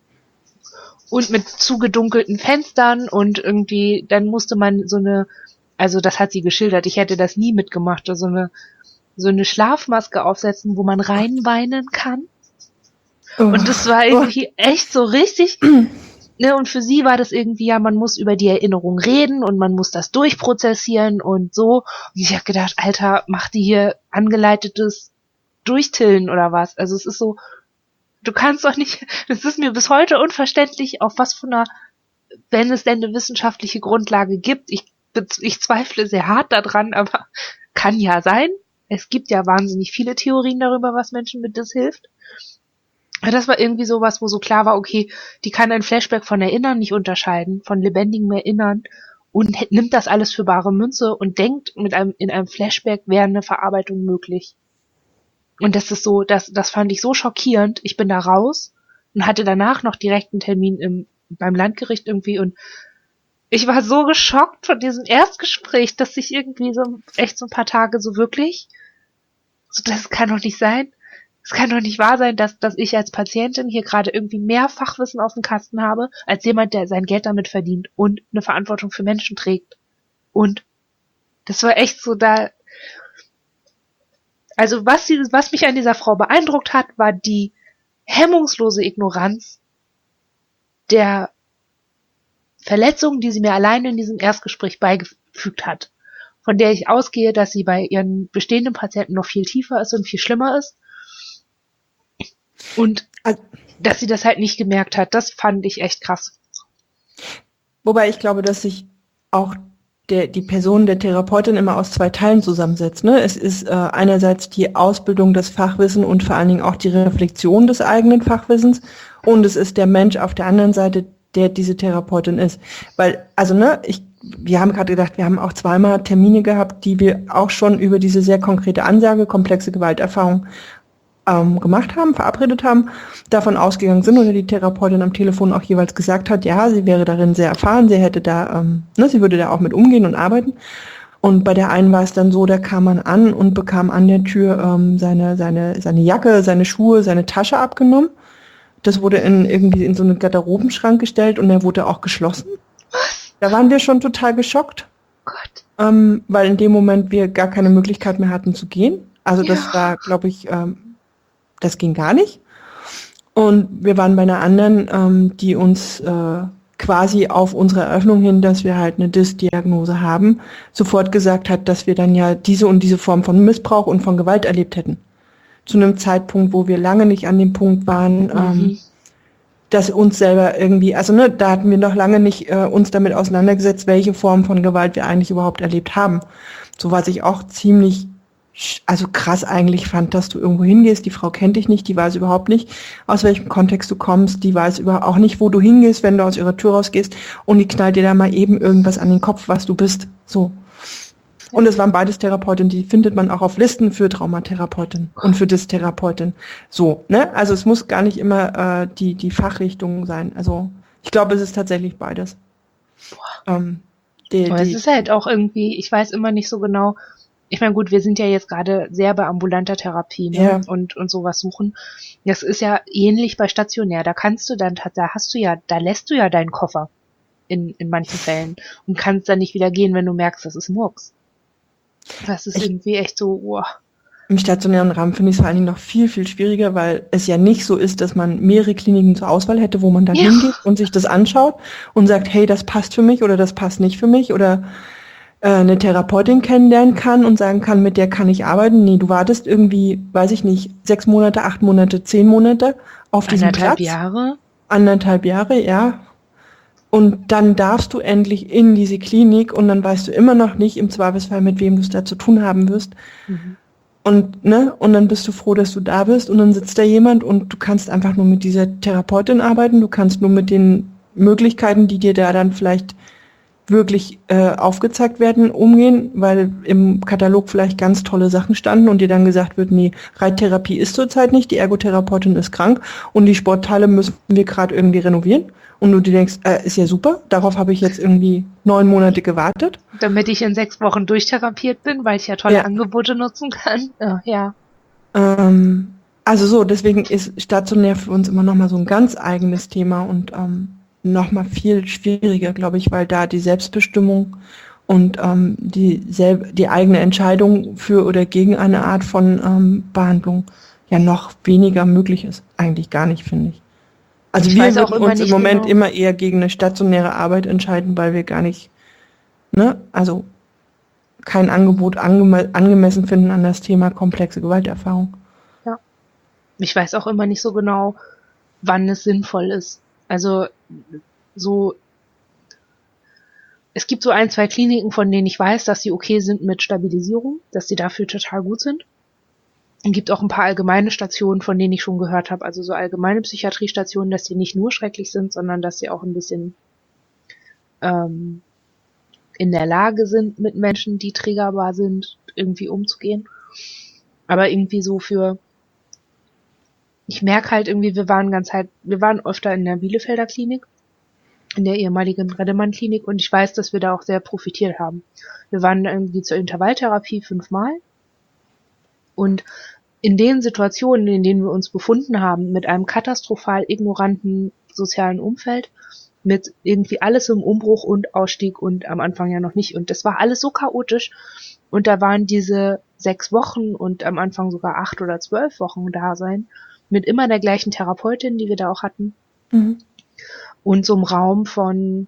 und mit zugedunkelten Fenstern und irgendwie, dann musste man also das hat sie geschildert, ich hätte das nie mitgemacht, so eine Schlafmaske aufsetzen, wo man reinweinen kann. Und das war irgendwie echt so richtig, ne, und für sie war das irgendwie, ja, man muss über die Erinnerung reden und man muss das durchprozessieren und so. Und ich habe gedacht, Alter, macht die hier angeleitetes Durchtillen oder was? Also es ist so, du kannst doch nicht, es ist mir bis heute unverständlich, auf was von einer, wenn es denn eine wissenschaftliche Grundlage gibt. Ich zweifle sehr hart daran, aber kann ja sein. Es gibt ja wahnsinnig viele Theorien darüber, was Menschen mit das hilft. Aber das war irgendwie sowas, wo so klar war, okay, die kann ein Flashback von Erinnern nicht unterscheiden, von lebendigem Erinnern und nimmt das alles für bare Münze und denkt, in einem Flashback wäre eine Verarbeitung möglich. Und das ist so, das fand ich so schockierend. Ich bin da raus und hatte danach noch direkt einen Termin beim Landgericht irgendwie und ich war so geschockt von diesem Erstgespräch, dass ich irgendwie so echt so ein paar Tage so wirklich, so das kann doch nicht sein. Es kann doch nicht wahr sein, dass ich als Patientin hier gerade irgendwie mehr Fachwissen auf dem Kasten habe, als jemand, der sein Geld damit verdient und eine Verantwortung für Menschen trägt. Und das war echt so da. Also was mich an dieser Frau beeindruckt hat, war die hemmungslose Ignoranz der Verletzungen, die sie mir alleine in diesem Erstgespräch beigefügt hat, von der ich ausgehe, dass sie bei ihren bestehenden Patienten noch viel tiefer ist und viel schlimmer ist. Und dass sie das halt nicht gemerkt hat, das fand ich echt krass. Wobei ich glaube, dass sich auch die Person der Therapeutin immer aus 2 Teilen zusammensetzt. Ne? Es ist einerseits die Ausbildung, das Fachwissen und vor allen Dingen auch die Reflexion des eigenen Fachwissens und es ist der Mensch auf der anderen Seite, der diese Therapeutin ist. Weil, also wir haben gerade gedacht, wir haben auch 2-mal Termine gehabt, die wir auch schon über diese sehr konkrete Ansage, komplexe Gewalterfahrung gemacht haben, verabredet haben, davon ausgegangen sind oder die Therapeutin am Telefon auch jeweils gesagt hat, ja, sie wäre darin sehr erfahren, sie hätte da, sie würde da auch mit umgehen und arbeiten. Und bei der einen war es dann so, da kam man an und bekam an der Tür seine Jacke, seine Schuhe, seine Tasche abgenommen. Das wurde irgendwie in so einen Garderobenschrank gestellt und der wurde auch geschlossen. Da waren wir schon total geschockt. Gott. Weil in dem Moment wir gar keine Möglichkeit mehr hatten zu gehen. Also das war, glaube ich, das ging gar nicht. Und wir waren bei einer anderen, die uns quasi auf unsere Eröffnung hin, dass wir halt eine DIS-Diagnose haben, sofort gesagt hat, dass wir dann ja diese und diese Form von Missbrauch und von Gewalt erlebt hätten. Zu einem Zeitpunkt, wo wir lange nicht an dem Punkt waren, dass uns selber irgendwie, da hatten wir noch lange nicht uns damit auseinandergesetzt, welche Form von Gewalt wir eigentlich überhaupt erlebt haben. So was ich auch ziemlich also krass eigentlich fand, dass du irgendwo hingehst, die Frau kennt dich nicht, die weiß überhaupt nicht, aus welchem Kontext du kommst, die weiß auch nicht, wo du hingehst, wenn du aus ihrer Tür rausgehst und die knallt dir da mal eben irgendwas an den Kopf, was du bist. So. Und es waren beides Therapeutinnen, die findet man auch auf Listen für Traumatherapeutin und für Dystherapeutin. So, ne? Also es muss gar nicht immer die Fachrichtung sein. Also ich glaube, es ist tatsächlich beides. Aber es ist halt auch irgendwie, ich weiß immer nicht so genau, ich meine, gut, wir sind ja jetzt gerade sehr bei ambulanter Therapie, ne? Ja. und sowas suchen. Das ist ja ähnlich bei stationär. Da kannst du dann, da lässt du ja deinen Koffer in manchen Fällen und kannst dann nicht wieder gehen, wenn du merkst, das ist Murks. Das ist irgendwie echt so, wow. Im stationären Rahmen finde ich es vor allen Dingen noch viel, viel schwieriger, weil es ja nicht so ist, dass man mehrere Kliniken zur Auswahl hätte, wo man dann hingeht und sich das anschaut und sagt, hey, das passt für mich oder das passt nicht für mich oder eine Therapeutin kennenlernen kann und sagen kann, mit der kann ich arbeiten. Nee, du wartest irgendwie, weiß ich nicht, 6 Monate, 8 Monate, 10 Monate auf diesen Platz. 1,5 Jahre, ja. Und dann darfst du endlich in diese Klinik und dann weißt du immer noch nicht im Zweifelsfall, mit wem du es da zu tun haben wirst. Mhm. Und dann bist du froh, dass du da bist und dann sitzt da jemand und du kannst einfach nur mit dieser Therapeutin arbeiten, du kannst nur mit den Möglichkeiten, die dir da dann vielleicht wirklich aufgezeigt werden, umgehen, weil im Katalog vielleicht ganz tolle Sachen standen und dir dann gesagt wird, nee, Reittherapie ist zurzeit nicht, die Ergotherapeutin ist krank und die Sportteile müssen wir gerade irgendwie renovieren. Und du dir denkst, ist ja super, darauf habe ich jetzt irgendwie 9 Monate gewartet. Damit ich in 6 Wochen durchtherapiert bin, weil ich ja tolle Angebote nutzen kann. Ja. Also so, deswegen ist stationär für uns immer nochmal so ein ganz eigenes Thema und nochmal viel schwieriger, glaube ich, weil da die Selbstbestimmung und die eigene Entscheidung für oder gegen eine Art von Behandlung ja noch weniger möglich ist. Eigentlich gar nicht, finde ich. Also wir würden uns im Moment immer eher gegen eine stationäre Arbeit entscheiden, weil wir gar nicht, also kein Angebot angemessen finden an das Thema komplexe Gewalterfahrung. Ja. Ich weiß auch immer nicht so genau, wann es sinnvoll ist. Also so, es gibt so 1, 2 Kliniken, von denen ich weiß, dass sie okay sind mit Stabilisierung, dass sie dafür total gut sind. Es gibt auch ein paar allgemeine Stationen, von denen ich schon gehört habe, also so allgemeine Psychiatriestationen, dass die nicht nur schrecklich sind, sondern dass sie auch ein bisschen in der Lage sind, mit Menschen, die triggerbar sind, irgendwie umzugehen. Aber irgendwie so ich merke halt irgendwie, wir waren öfter in der Bielefelder Klinik, in der ehemaligen Redemann-Klinik und ich weiß, dass wir da auch sehr profitiert haben. Wir waren irgendwie zur Intervalltherapie 5-mal und in den Situationen, in denen wir uns befunden haben, mit einem katastrophal ignoranten sozialen Umfeld, mit irgendwie alles im Umbruch und Ausstieg und am Anfang ja noch nicht. Und das war alles so chaotisch. Und da waren diese 6 Wochen und am Anfang sogar 8 oder 12 Wochen da sein, mit immer der gleichen Therapeutin, die wir da auch hatten. Mhm. Und so einem Raum von,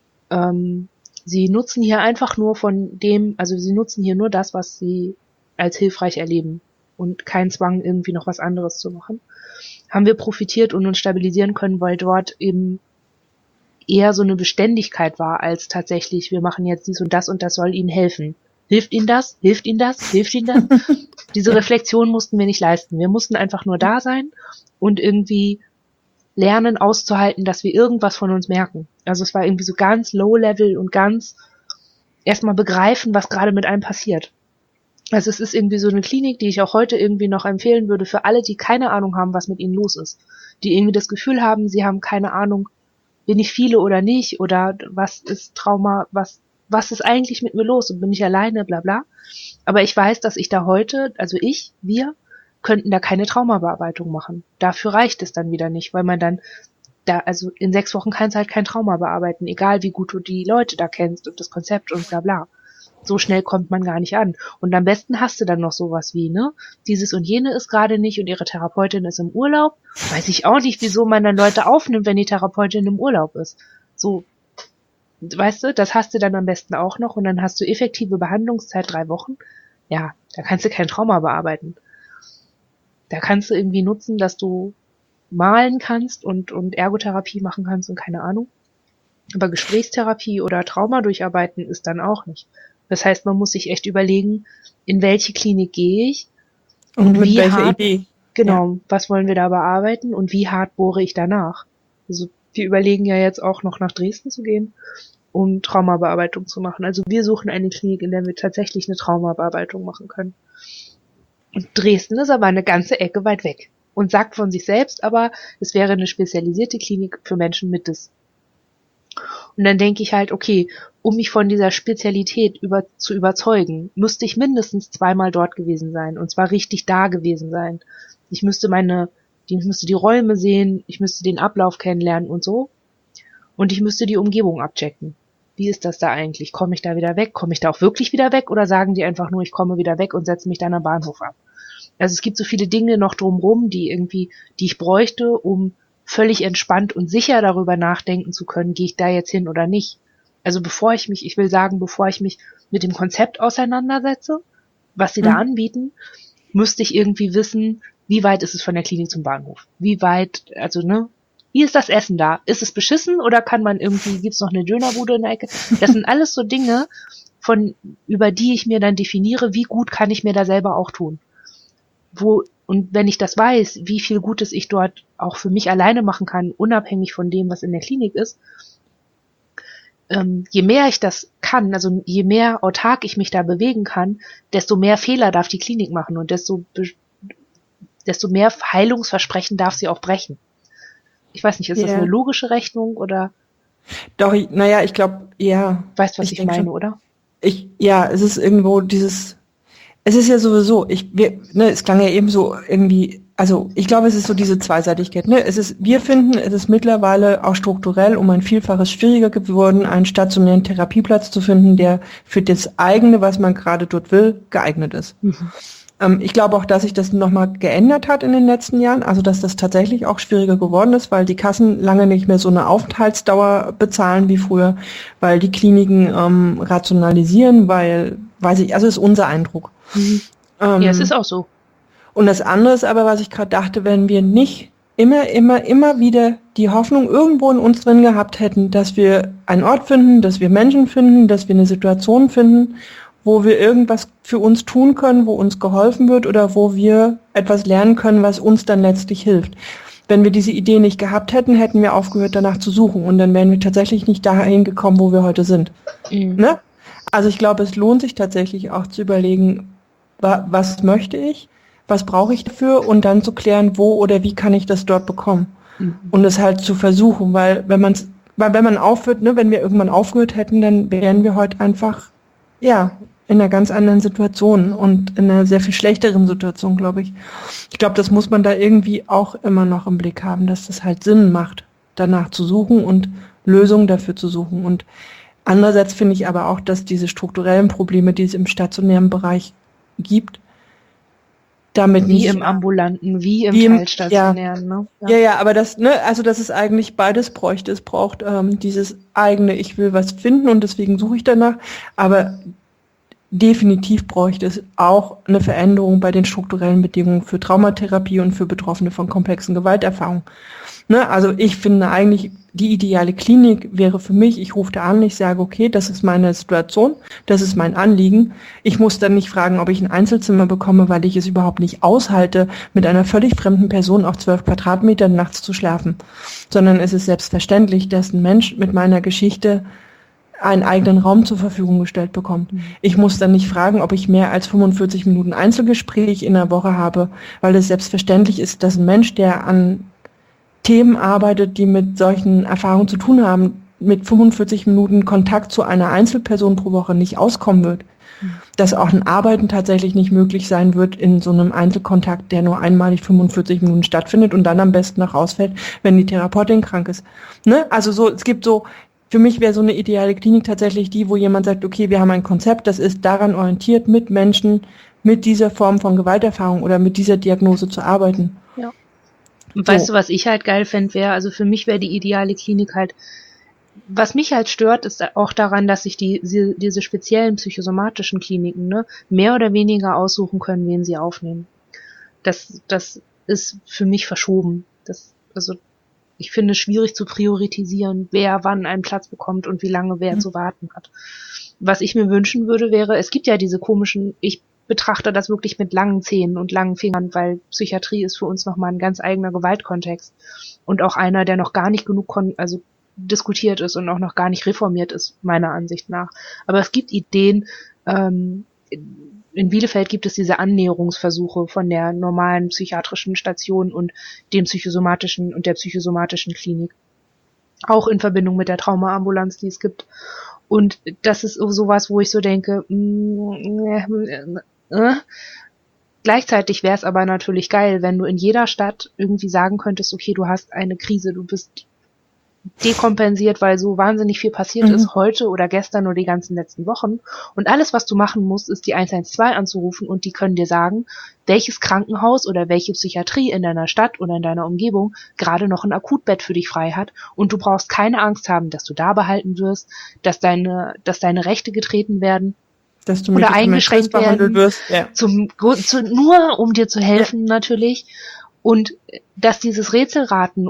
sie nutzen hier einfach nur sie nutzen hier nur das, was sie als hilfreich erleben. Und kein Zwang, irgendwie noch was anderes zu machen. Haben wir profitiert und uns stabilisieren können, weil dort eben eher so eine Beständigkeit war, als tatsächlich, wir machen jetzt dies und das soll ihnen helfen. Hilft ihnen das? Hilft ihnen das? Hilft ihnen das? Diese Reflexion mussten wir nicht leisten. Wir mussten einfach nur da sein und irgendwie lernen auszuhalten, dass wir irgendwas von uns merken. Also es war irgendwie so ganz low level und ganz erstmal begreifen, was gerade mit einem passiert. Also es ist irgendwie so eine Klinik, die ich auch heute irgendwie noch empfehlen würde für alle, die keine Ahnung haben, was mit ihnen los ist. Die irgendwie das Gefühl haben, sie haben keine Ahnung, bin ich viele oder nicht, oder was ist Trauma, was ist eigentlich mit mir los und bin ich alleine, bla bla. Aber ich weiß, dass ich da heute, also wir könnten da keine Traumabearbeitung machen. Dafür reicht es dann wieder nicht, weil man dann also in 6 Wochen kannst du halt kein Trauma bearbeiten, egal wie gut du die Leute da kennst und das Konzept und bla bla. So schnell kommt man gar nicht an. Und am besten hast du dann noch sowas wie, dieses und jene ist gerade nicht und ihre Therapeutin ist im Urlaub. Weiß ich auch nicht, wieso man dann Leute aufnimmt, wenn die Therapeutin im Urlaub ist. So, weißt du, das hast du dann am besten auch noch und dann hast du effektive Behandlungszeit 3 Wochen. Ja, da kannst du kein Trauma bearbeiten. Da kannst du irgendwie nutzen, dass du malen kannst und Ergotherapie machen kannst und keine Ahnung. Aber Gesprächstherapie oder Trauma durcharbeiten ist dann auch nicht. Das heißt, man muss sich echt überlegen, in welche Klinik gehe ich Und mit wie welcher hart, Idee? genau, was wollen wir da bearbeiten und wie hart bohre ich danach? Also wir überlegen ja jetzt auch noch nach Dresden zu gehen, um Traumabearbeitung zu machen. Also wir suchen eine Klinik, in der wir tatsächlich eine Traumabearbeitung machen können. Und Dresden ist aber eine ganze Ecke weit weg und sagt von sich selbst, aber es wäre eine spezialisierte Klinik für Menschen mit Dis. Und dann denke ich halt, okay, um mich von dieser Spezialität zu überzeugen, müsste ich mindestens 2-mal dort gewesen sein. Und zwar richtig da gewesen sein. Ich müsste die Räume sehen, ich müsste den Ablauf kennenlernen und so. Und ich müsste die Umgebung abchecken. Wie ist das da eigentlich? Komme ich da wieder weg? Komme ich da auch wirklich wieder weg? Oder sagen die einfach nur, ich komme wieder weg und setze mich dann am Bahnhof ab? Also es gibt so viele Dinge noch drumherum, die ich bräuchte, um völlig entspannt und sicher darüber nachdenken zu können, gehe ich da jetzt hin oder nicht. Also bevor ich mich mit dem Konzept auseinandersetze, was sie da anbieten, müsste ich irgendwie wissen, wie weit ist es von der Klinik zum Bahnhof? Wie weit, wie ist das Essen da? Ist es beschissen oder gibt's noch eine Dönerbude in der Ecke? Das sind alles so Dinge, über die ich mir dann definiere, wie gut kann ich mir da selber auch tun. Und wenn ich das weiß, wie viel Gutes ich dort auch für mich alleine machen kann, unabhängig von dem, was in der Klinik ist, je mehr ich das kann, also je mehr autark ich mich da bewegen kann, desto mehr Fehler darf die Klinik machen und desto mehr Heilungsversprechen darf sie auch brechen. Ich weiß nicht, ist das eine logische Rechnung oder? Doch, naja, ich glaube, ja. Weißt, was ich meine, schon. Oder? Es ist irgendwo es ist ja sowieso, es klang ja eben so irgendwie, also ich glaube, es ist so diese Zweiseitigkeit, ne? Wir finden, es ist mittlerweile auch strukturell um ein Vielfaches schwieriger geworden, einen stationären Therapieplatz zu finden, der für das eigene, was man gerade dort will, geeignet ist. Mhm. Ich glaube auch, dass sich das nochmal geändert hat in den letzten Jahren, also dass das tatsächlich auch schwieriger geworden ist, weil die Kassen lange nicht mehr so eine Aufenthaltsdauer bezahlen wie früher, weil die Kliniken rationalisieren, also ist unser Eindruck. Mhm. Ja, es ist auch so. Und das andere ist aber, was ich gerade dachte, wenn wir nicht immer wieder die Hoffnung irgendwo in uns drin gehabt hätten, dass wir einen Ort finden, dass wir Menschen finden, dass wir eine Situation finden, wo wir irgendwas für uns tun können, wo uns geholfen wird oder wo wir etwas lernen können, was uns dann letztlich hilft. Wenn wir diese Idee nicht gehabt hätten, hätten wir aufgehört, danach zu suchen und dann wären wir tatsächlich nicht dahin gekommen, wo wir heute sind. Mhm. Ne? Also ich glaube, es lohnt sich tatsächlich auch zu überlegen, was möchte ich, was brauche ich dafür und dann zu klären, wo oder wie kann ich das dort bekommen. Mhm. Und es halt zu versuchen, weil wenn man aufhört, ne, wenn wir irgendwann aufgehört hätten, dann wären wir heute einfach, ja, in einer ganz anderen Situation und in einer sehr viel schlechteren Situation, glaube ich. Ich glaube, das muss man da irgendwie auch immer noch im Blick haben, dass das halt Sinn macht, danach zu suchen und Lösungen dafür zu suchen. Und andererseits finde ich aber auch, dass diese strukturellen Probleme, die es im stationären Bereich gibt, damit wie nicht... im ambulanten, wie im teilstationären, ne? Ja, aber dass es eigentlich beides bräuchte. Es braucht dieses eigene, ich will was finden und deswegen suche ich danach, aber definitiv bräuchte es auch eine Veränderung bei den strukturellen Bedingungen für Traumatherapie und für Betroffene von komplexen Gewalterfahrungen. Ne? Also ich finde eigentlich, die ideale Klinik wäre für mich, ich rufe da an, ich sage, okay, das ist meine Situation, das ist mein Anliegen. Ich muss dann nicht fragen, ob ich ein Einzelzimmer bekomme, weil ich es überhaupt nicht aushalte, mit einer völlig fremden Person auf 12 Quadratmetern nachts zu schlafen. Sondern es ist selbstverständlich, dass ein Mensch mit meiner Geschichte einen eigenen Raum zur Verfügung gestellt bekommt. Ich muss dann nicht fragen, ob ich mehr als 45 Minuten Einzelgespräch in der Woche habe, weil es selbstverständlich ist, dass ein Mensch, der an Themen arbeitet, die mit solchen Erfahrungen zu tun haben, mit 45 Minuten Kontakt zu einer Einzelperson pro Woche nicht auskommen wird. Dass auch ein Arbeiten tatsächlich nicht möglich sein wird in so einem Einzelkontakt, der nur einmalig 45 Minuten stattfindet und dann am besten noch rausfällt, wenn die Therapeutin krank ist. Ne? Also für mich wäre so eine ideale Klinik tatsächlich die, wo jemand sagt, okay, wir haben ein Konzept, das ist daran orientiert, mit Menschen mit dieser Form von Gewalterfahrung oder mit dieser Diagnose zu arbeiten. Ja. Und weißt du, was ich halt geil fände, also für mich wäre die ideale Klinik halt, was mich halt stört, ist auch daran, dass sich diese speziellen psychosomatischen Kliniken, ne, mehr oder weniger aussuchen können, wen sie aufnehmen. Das ist für mich verschoben. Ich finde es schwierig zu priorisieren, wer wann einen Platz bekommt und wie lange wer zu warten hat. Was ich mir wünschen würde, wäre, es gibt ja diese komischen, ich betrachte das wirklich mit langen Zähnen und langen Fingern, weil Psychiatrie ist für uns nochmal ein ganz eigener Gewaltkontext und auch einer, der noch gar nicht genug diskutiert ist und auch noch gar nicht reformiert ist, meiner Ansicht nach. Aber es gibt Ideen, in Bielefeld gibt es diese Annäherungsversuche von der normalen psychiatrischen Station und dem psychosomatischen und der psychosomatischen Klinik. Auch in Verbindung mit der Traumaambulanz, die es gibt. Und das ist sowas, wo ich so denke, Gleichzeitig wäre es aber natürlich geil, wenn du in jeder Stadt irgendwie sagen könntest, okay, du hast eine Krise, du bist dekompensiert, weil so wahnsinnig viel passiert ist heute oder gestern oder die ganzen letzten Wochen. Und alles, was du machen musst, ist die 112 anzurufen und die können dir sagen, welches Krankenhaus oder welche Psychiatrie in deiner Stadt oder in deiner Umgebung gerade noch ein Akutbett für dich frei hat. Und du brauchst keine Angst haben, dass du da behalten wirst, dass deine Rechte getreten werden. Dass du oder eingeschränkt behandelt wirst. Ja. Nur um dir zu helfen natürlich. Und dass dieses Rätselraten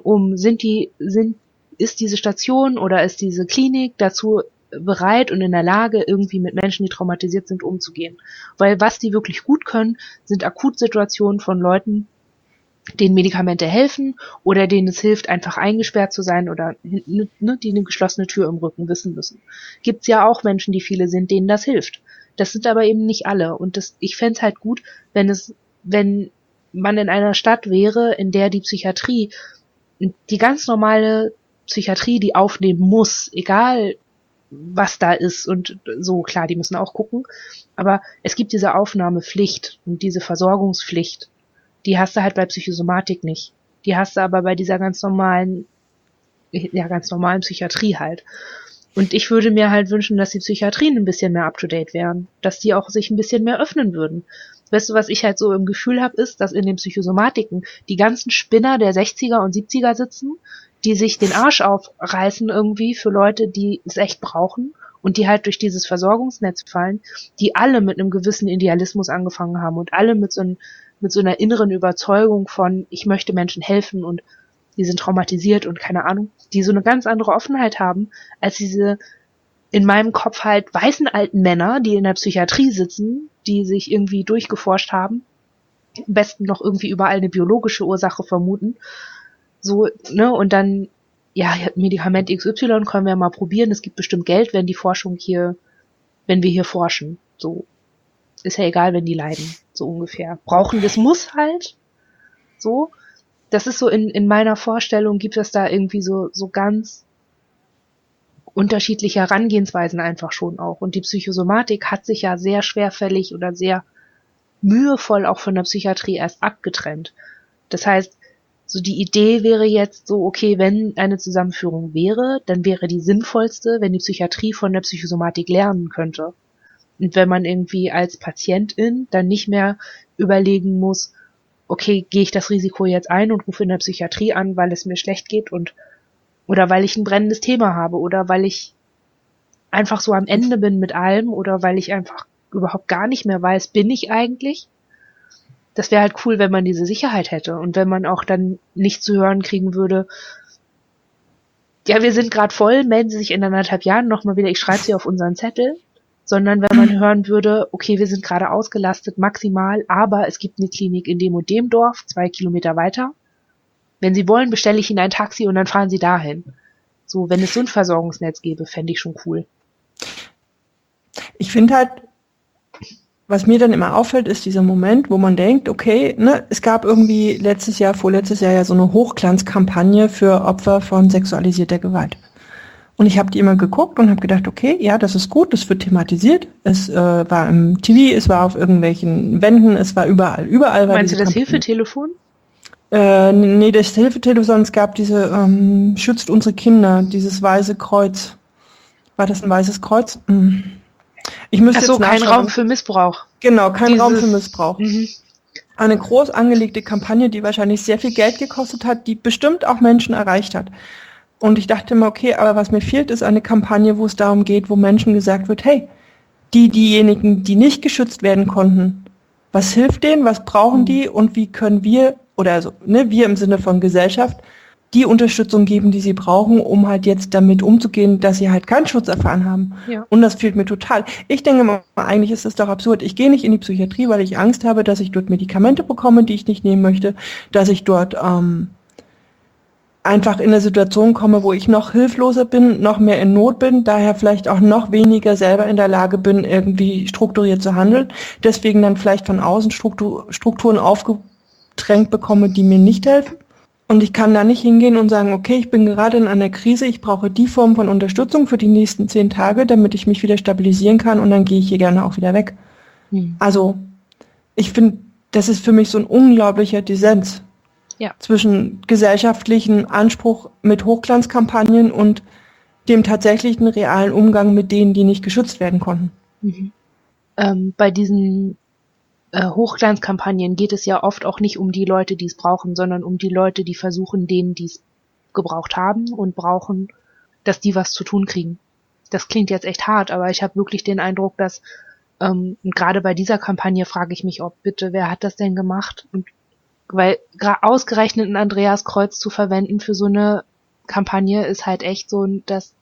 ist diese Station oder ist diese Klinik dazu bereit und in der Lage, irgendwie mit Menschen, die traumatisiert sind, umzugehen. Weil was die wirklich gut können, sind Akutsituationen von Leuten, denen Medikamente helfen oder denen es hilft, einfach eingesperrt zu sein oder die eine geschlossene Tür im Rücken wissen müssen. Gibt's ja auch Menschen, die viele sind, denen das hilft. Das sind aber eben nicht alle. Und ich fänd's halt gut, wenn man in einer Stadt wäre, in der die Psychiatrie, die ganz normale Psychiatrie, die aufnehmen muss, egal was da ist und so, klar, die müssen auch gucken, aber es gibt diese Aufnahmepflicht und diese Versorgungspflicht, die hast du halt bei Psychosomatik nicht. Die hast du aber bei dieser ganz normalen Psychiatrie halt. Und ich würde mir halt wünschen, dass die Psychiatrien ein bisschen mehr up-to-date wären, dass die auch sich ein bisschen mehr öffnen würden. Weißt du, was ich halt so im Gefühl habe, ist, dass in den Psychosomatiken die ganzen Spinner der 60er und 70er sitzen, die sich den Arsch aufreißen irgendwie für Leute, die es echt brauchen und die halt durch dieses Versorgungsnetz fallen, die alle mit einem gewissen Idealismus angefangen haben und alle mit so einer inneren Überzeugung von, ich möchte Menschen helfen und die sind traumatisiert und keine Ahnung, die so eine ganz andere Offenheit haben, als diese in meinem Kopf halt weißen alten Männer, die in der Psychiatrie sitzen, die sich irgendwie durchgeforscht haben, am besten noch irgendwie überall eine biologische Ursache vermuten, so, ne, und dann, ja, Medikament XY können wir mal probieren, es gibt bestimmt Geld, wenn wir hier forschen, so, ist ja egal, wenn die leiden, so ungefähr. Brauchen wir es muss halt, so, das ist so in meiner Vorstellung gibt es da irgendwie so ganz unterschiedliche Herangehensweisen einfach schon auch. Und die Psychosomatik hat sich ja sehr schwerfällig oder sehr mühevoll auch von der Psychiatrie erst abgetrennt. Das heißt, so die Idee wäre jetzt so, okay, wenn eine Zusammenführung wäre, dann wäre die sinnvollste, wenn die Psychiatrie von der Psychosomatik lernen könnte. Und wenn man irgendwie als Patientin dann nicht mehr überlegen muss, okay, gehe ich das Risiko jetzt ein und rufe in der Psychiatrie an, weil es mir schlecht geht oder weil ich ein brennendes Thema habe oder weil ich einfach so am Ende bin mit allem oder weil ich einfach überhaupt gar nicht mehr weiß, bin ich eigentlich? Das wäre halt cool, wenn man diese Sicherheit hätte und wenn man auch dann nicht zu hören kriegen würde, ja, wir sind gerade voll, melden Sie sich in 1,5 Jahren nochmal wieder, ich schreibe Sie auf unseren Zettel, sondern wenn man hören würde, okay, wir sind gerade ausgelastet maximal, aber es gibt eine Klinik in dem und dem Dorf, 2 Kilometer weiter. Wenn Sie wollen, bestelle ich Ihnen ein Taxi und dann fahren Sie dahin. So, wenn es so ein Versorgungsnetz gäbe, fände ich schon cool. Ich finde halt, was mir dann immer auffällt, ist dieser Moment, wo man denkt, okay, ne, es gab irgendwie vorletztes Jahr ja so eine Hochglanzkampagne für Opfer von sexualisierter Gewalt. Und ich habe die immer geguckt und habe gedacht, okay, ja, das ist gut, das wird thematisiert. Es war im TV, es war auf irgendwelchen Wänden, es war überall war Meinst du das Kampagne. Hilfetelefon? Nee, das Hilfetelefon, es gab diese Schützt unsere Kinder, dieses weiße Kreuz. War das ein weißes Kreuz? Ich müsste Ach so, jetzt kein nachschauen. Raum für Missbrauch. Genau, Raum für Missbrauch. Mhm. Eine groß angelegte Kampagne, die wahrscheinlich sehr viel Geld gekostet hat, die bestimmt auch Menschen erreicht hat. Und ich dachte immer, okay, aber was mir fehlt, ist eine Kampagne, wo es darum geht, wo Menschen gesagt wird, hey, diejenigen, die nicht geschützt werden konnten, was hilft denen, was brauchen die und wie können wir, oder also, ne, wir im Sinne von Gesellschaft, die Unterstützung geben, die sie brauchen, um halt jetzt damit umzugehen, dass sie halt keinen Schutz erfahren haben. Ja. Und das fehlt mir total. Ich denke mal, eigentlich ist das doch absurd. Ich gehe nicht in die Psychiatrie, weil ich Angst habe, dass ich dort Medikamente bekomme, die ich nicht nehmen möchte, dass ich dort einfach in eine Situation komme, wo ich noch hilfloser bin, noch mehr in Not bin, daher vielleicht auch noch weniger selber in der Lage bin, irgendwie strukturiert zu handeln, deswegen dann vielleicht von außen Strukturen aufgedrängt bekomme, die mir nicht helfen. Und ich kann da nicht hingehen und sagen, okay, ich bin gerade in einer Krise, ich brauche die Form von Unterstützung für die nächsten 10 Tage, damit ich mich wieder stabilisieren kann und dann gehe ich hier gerne auch wieder weg. Also, ich finde, das ist für mich so ein unglaublicher Dissens. Ja. Zwischen gesellschaftlichen Anspruch mit Hochglanzkampagnen und dem tatsächlichen realen Umgang mit denen, die nicht geschützt werden konnten. Bei diesen Hochglanzkampagnen geht es ja oft auch nicht um die Leute, die es brauchen, sondern um die Leute, die versuchen, denen, die es gebraucht haben und brauchen, dass die was zu tun kriegen. Das klingt jetzt echt hart, aber ich habe wirklich den Eindruck, dass und gerade bei dieser Kampagne frage ich mich, ob bitte, wer hat das denn gemacht? Und weil ausgerechnet ein Andreaskreuz zu verwenden für so eine Kampagne ist halt echt so, dass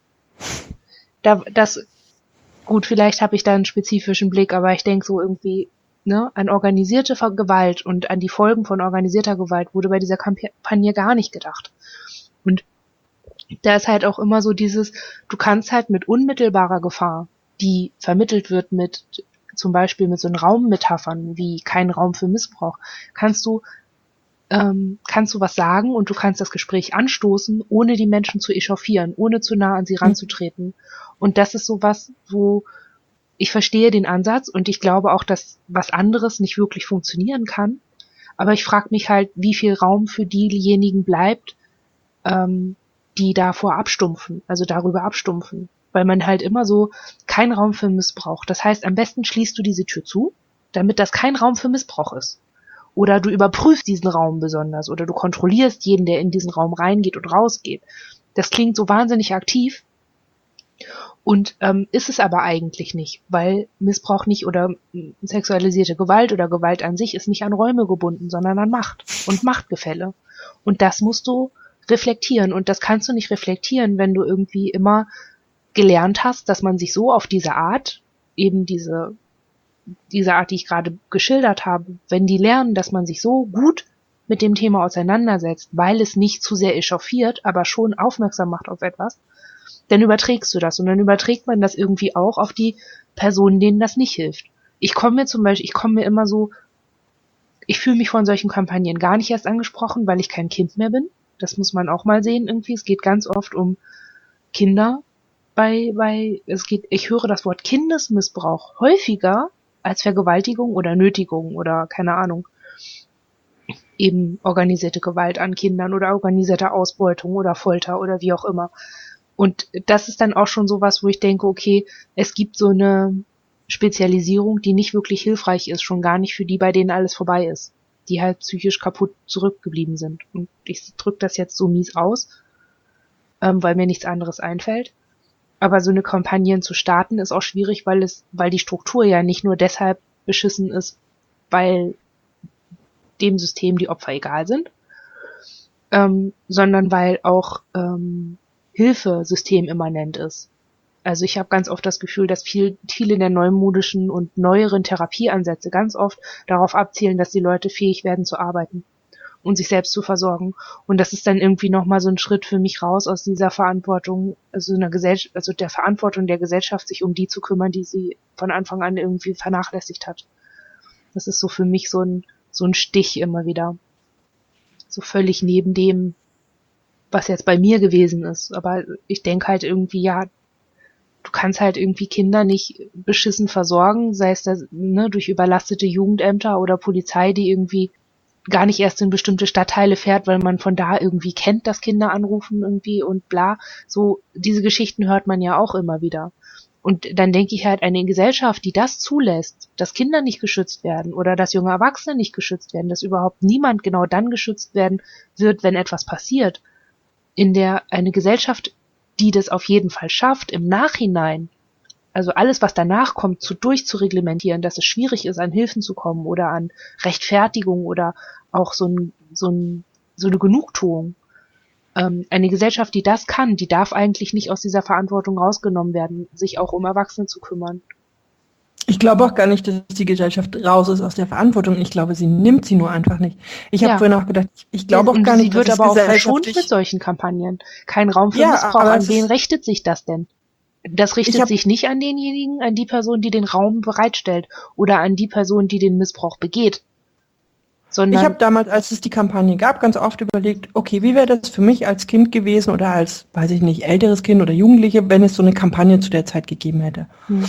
gut, vielleicht habe ich da einen spezifischen Blick, aber ich denke so irgendwie, ne, an organisierte Gewalt und an die Folgen von organisierter Gewalt wurde bei dieser Kampagne gar nicht gedacht. Und da ist halt auch immer so dieses, du kannst halt mit unmittelbarer Gefahr, die vermittelt wird mit, zum Beispiel mit so Raummetaphern wie kein Raum für Missbrauch, kannst du was sagen und du kannst das Gespräch anstoßen, ohne die Menschen zu echauffieren, ohne zu nah an sie ranzutreten. Und das ist sowas, wo ich verstehe den Ansatz und ich glaube auch, dass was anderes nicht wirklich funktionieren kann. Aber ich frage mich halt, wie viel Raum für diejenigen bleibt, die davor abstumpfen, also darüber abstumpfen. Weil man halt immer so, kein Raum für Missbrauch. Das heißt, am besten schließt du diese Tür zu, damit das kein Raum für Missbrauch ist. Oder du überprüfst diesen Raum besonders oder du kontrollierst jeden, der in diesen Raum reingeht und rausgeht. Das klingt so wahnsinnig aktiv und ist es aber eigentlich nicht, weil Missbrauch nicht oder sexualisierte Gewalt oder Gewalt an sich ist nicht an Räume gebunden, sondern an Macht und Machtgefälle. Und das musst du reflektieren und das kannst du nicht reflektieren, wenn du irgendwie immer gelernt hast, dass man sich so auf diese Art, eben diese Art, die ich gerade geschildert habe, wenn die lernen, dass man sich so gut mit dem Thema auseinandersetzt, weil es nicht zu sehr echauffiert, aber schon aufmerksam macht auf etwas, dann überträgst du das und dann überträgt man das irgendwie auch auf die Personen, denen das nicht hilft. Ich fühle mich von solchen Kampagnen gar nicht erst angesprochen, weil ich kein Kind mehr bin. Das muss man auch mal sehen irgendwie. Es geht ganz oft um Kinder ich höre das Wort Kindesmissbrauch häufiger als Vergewaltigung oder Nötigung oder keine Ahnung, eben organisierte Gewalt an Kindern oder organisierte Ausbeutung oder Folter oder wie auch immer. Und das ist dann auch schon sowas, wo ich denke, okay, es gibt so eine Spezialisierung, die nicht wirklich hilfreich ist, schon gar nicht für die, bei denen alles vorbei ist, die halt psychisch kaputt zurückgeblieben sind. Und ich drücke das jetzt so mies aus, weil mir nichts anderes einfällt. Aber so eine Kampagne zu starten ist auch schwierig, weil die Struktur ja nicht nur deshalb beschissen ist, weil dem System die Opfer egal sind, sondern weil auch Hilfe systemimmanent ist. Also ich habe ganz oft das Gefühl, dass viele der neumodischen und neueren Therapieansätze ganz oft darauf abzielen, dass die Leute fähig werden zu arbeiten und sich selbst zu versorgen. Und das ist dann irgendwie nochmal so ein Schritt für mich raus aus dieser Verantwortung, also der Verantwortung der Gesellschaft, sich um die zu kümmern, die sie von Anfang an irgendwie vernachlässigt hat. Das ist so für mich so ein Stich immer wieder. So völlig neben dem, was jetzt bei mir gewesen ist. Aber ich denke halt irgendwie, ja, du kannst halt irgendwie Kinder nicht beschissen versorgen, sei es das, ne, durch überlastete Jugendämter oder Polizei, die irgendwie gar nicht erst in bestimmte Stadtteile fährt, weil man von da irgendwie kennt, dass Kinder anrufen irgendwie und bla. So, diese Geschichten hört man ja auch immer wieder. Und dann denke ich halt, eine Gesellschaft, die das zulässt, dass Kinder nicht geschützt werden oder dass junge Erwachsene nicht geschützt werden, dass überhaupt niemand genau dann geschützt werden wird, wenn etwas passiert, in der eine Gesellschaft, die das auf jeden Fall schafft, im Nachhinein, also alles, was danach kommt, durchzureglementieren, dass es schwierig ist, an Hilfen zu kommen oder an Rechtfertigung oder auch so eine Genugtuung, Eine Gesellschaft, die das kann, die darf eigentlich nicht aus dieser Verantwortung rausgenommen werden, sich auch um Erwachsene zu kümmern. Ich glaube auch gar nicht, dass die Gesellschaft raus ist aus der Verantwortung. Ich glaube, sie nimmt sie nur einfach nicht. Ich habe vorhin auch gedacht, ich glaube auch gar nicht, dass sie wird aber auch verschont gesellschaftlich mit solchen Kampagnen. Kein Raum für Ja, Missbrauch. aber An es wen ist- richtet sich das denn? Das richtet sich nicht an denjenigen, an die Person, die den Raum bereitstellt oder an die Person, die den Missbrauch begeht. Ich habe damals, als es die Kampagne gab, ganz oft überlegt, okay, wie wäre das für mich als Kind gewesen oder als, weiß ich nicht, älteres Kind oder Jugendliche, wenn es so eine Kampagne zu der Zeit gegeben hätte.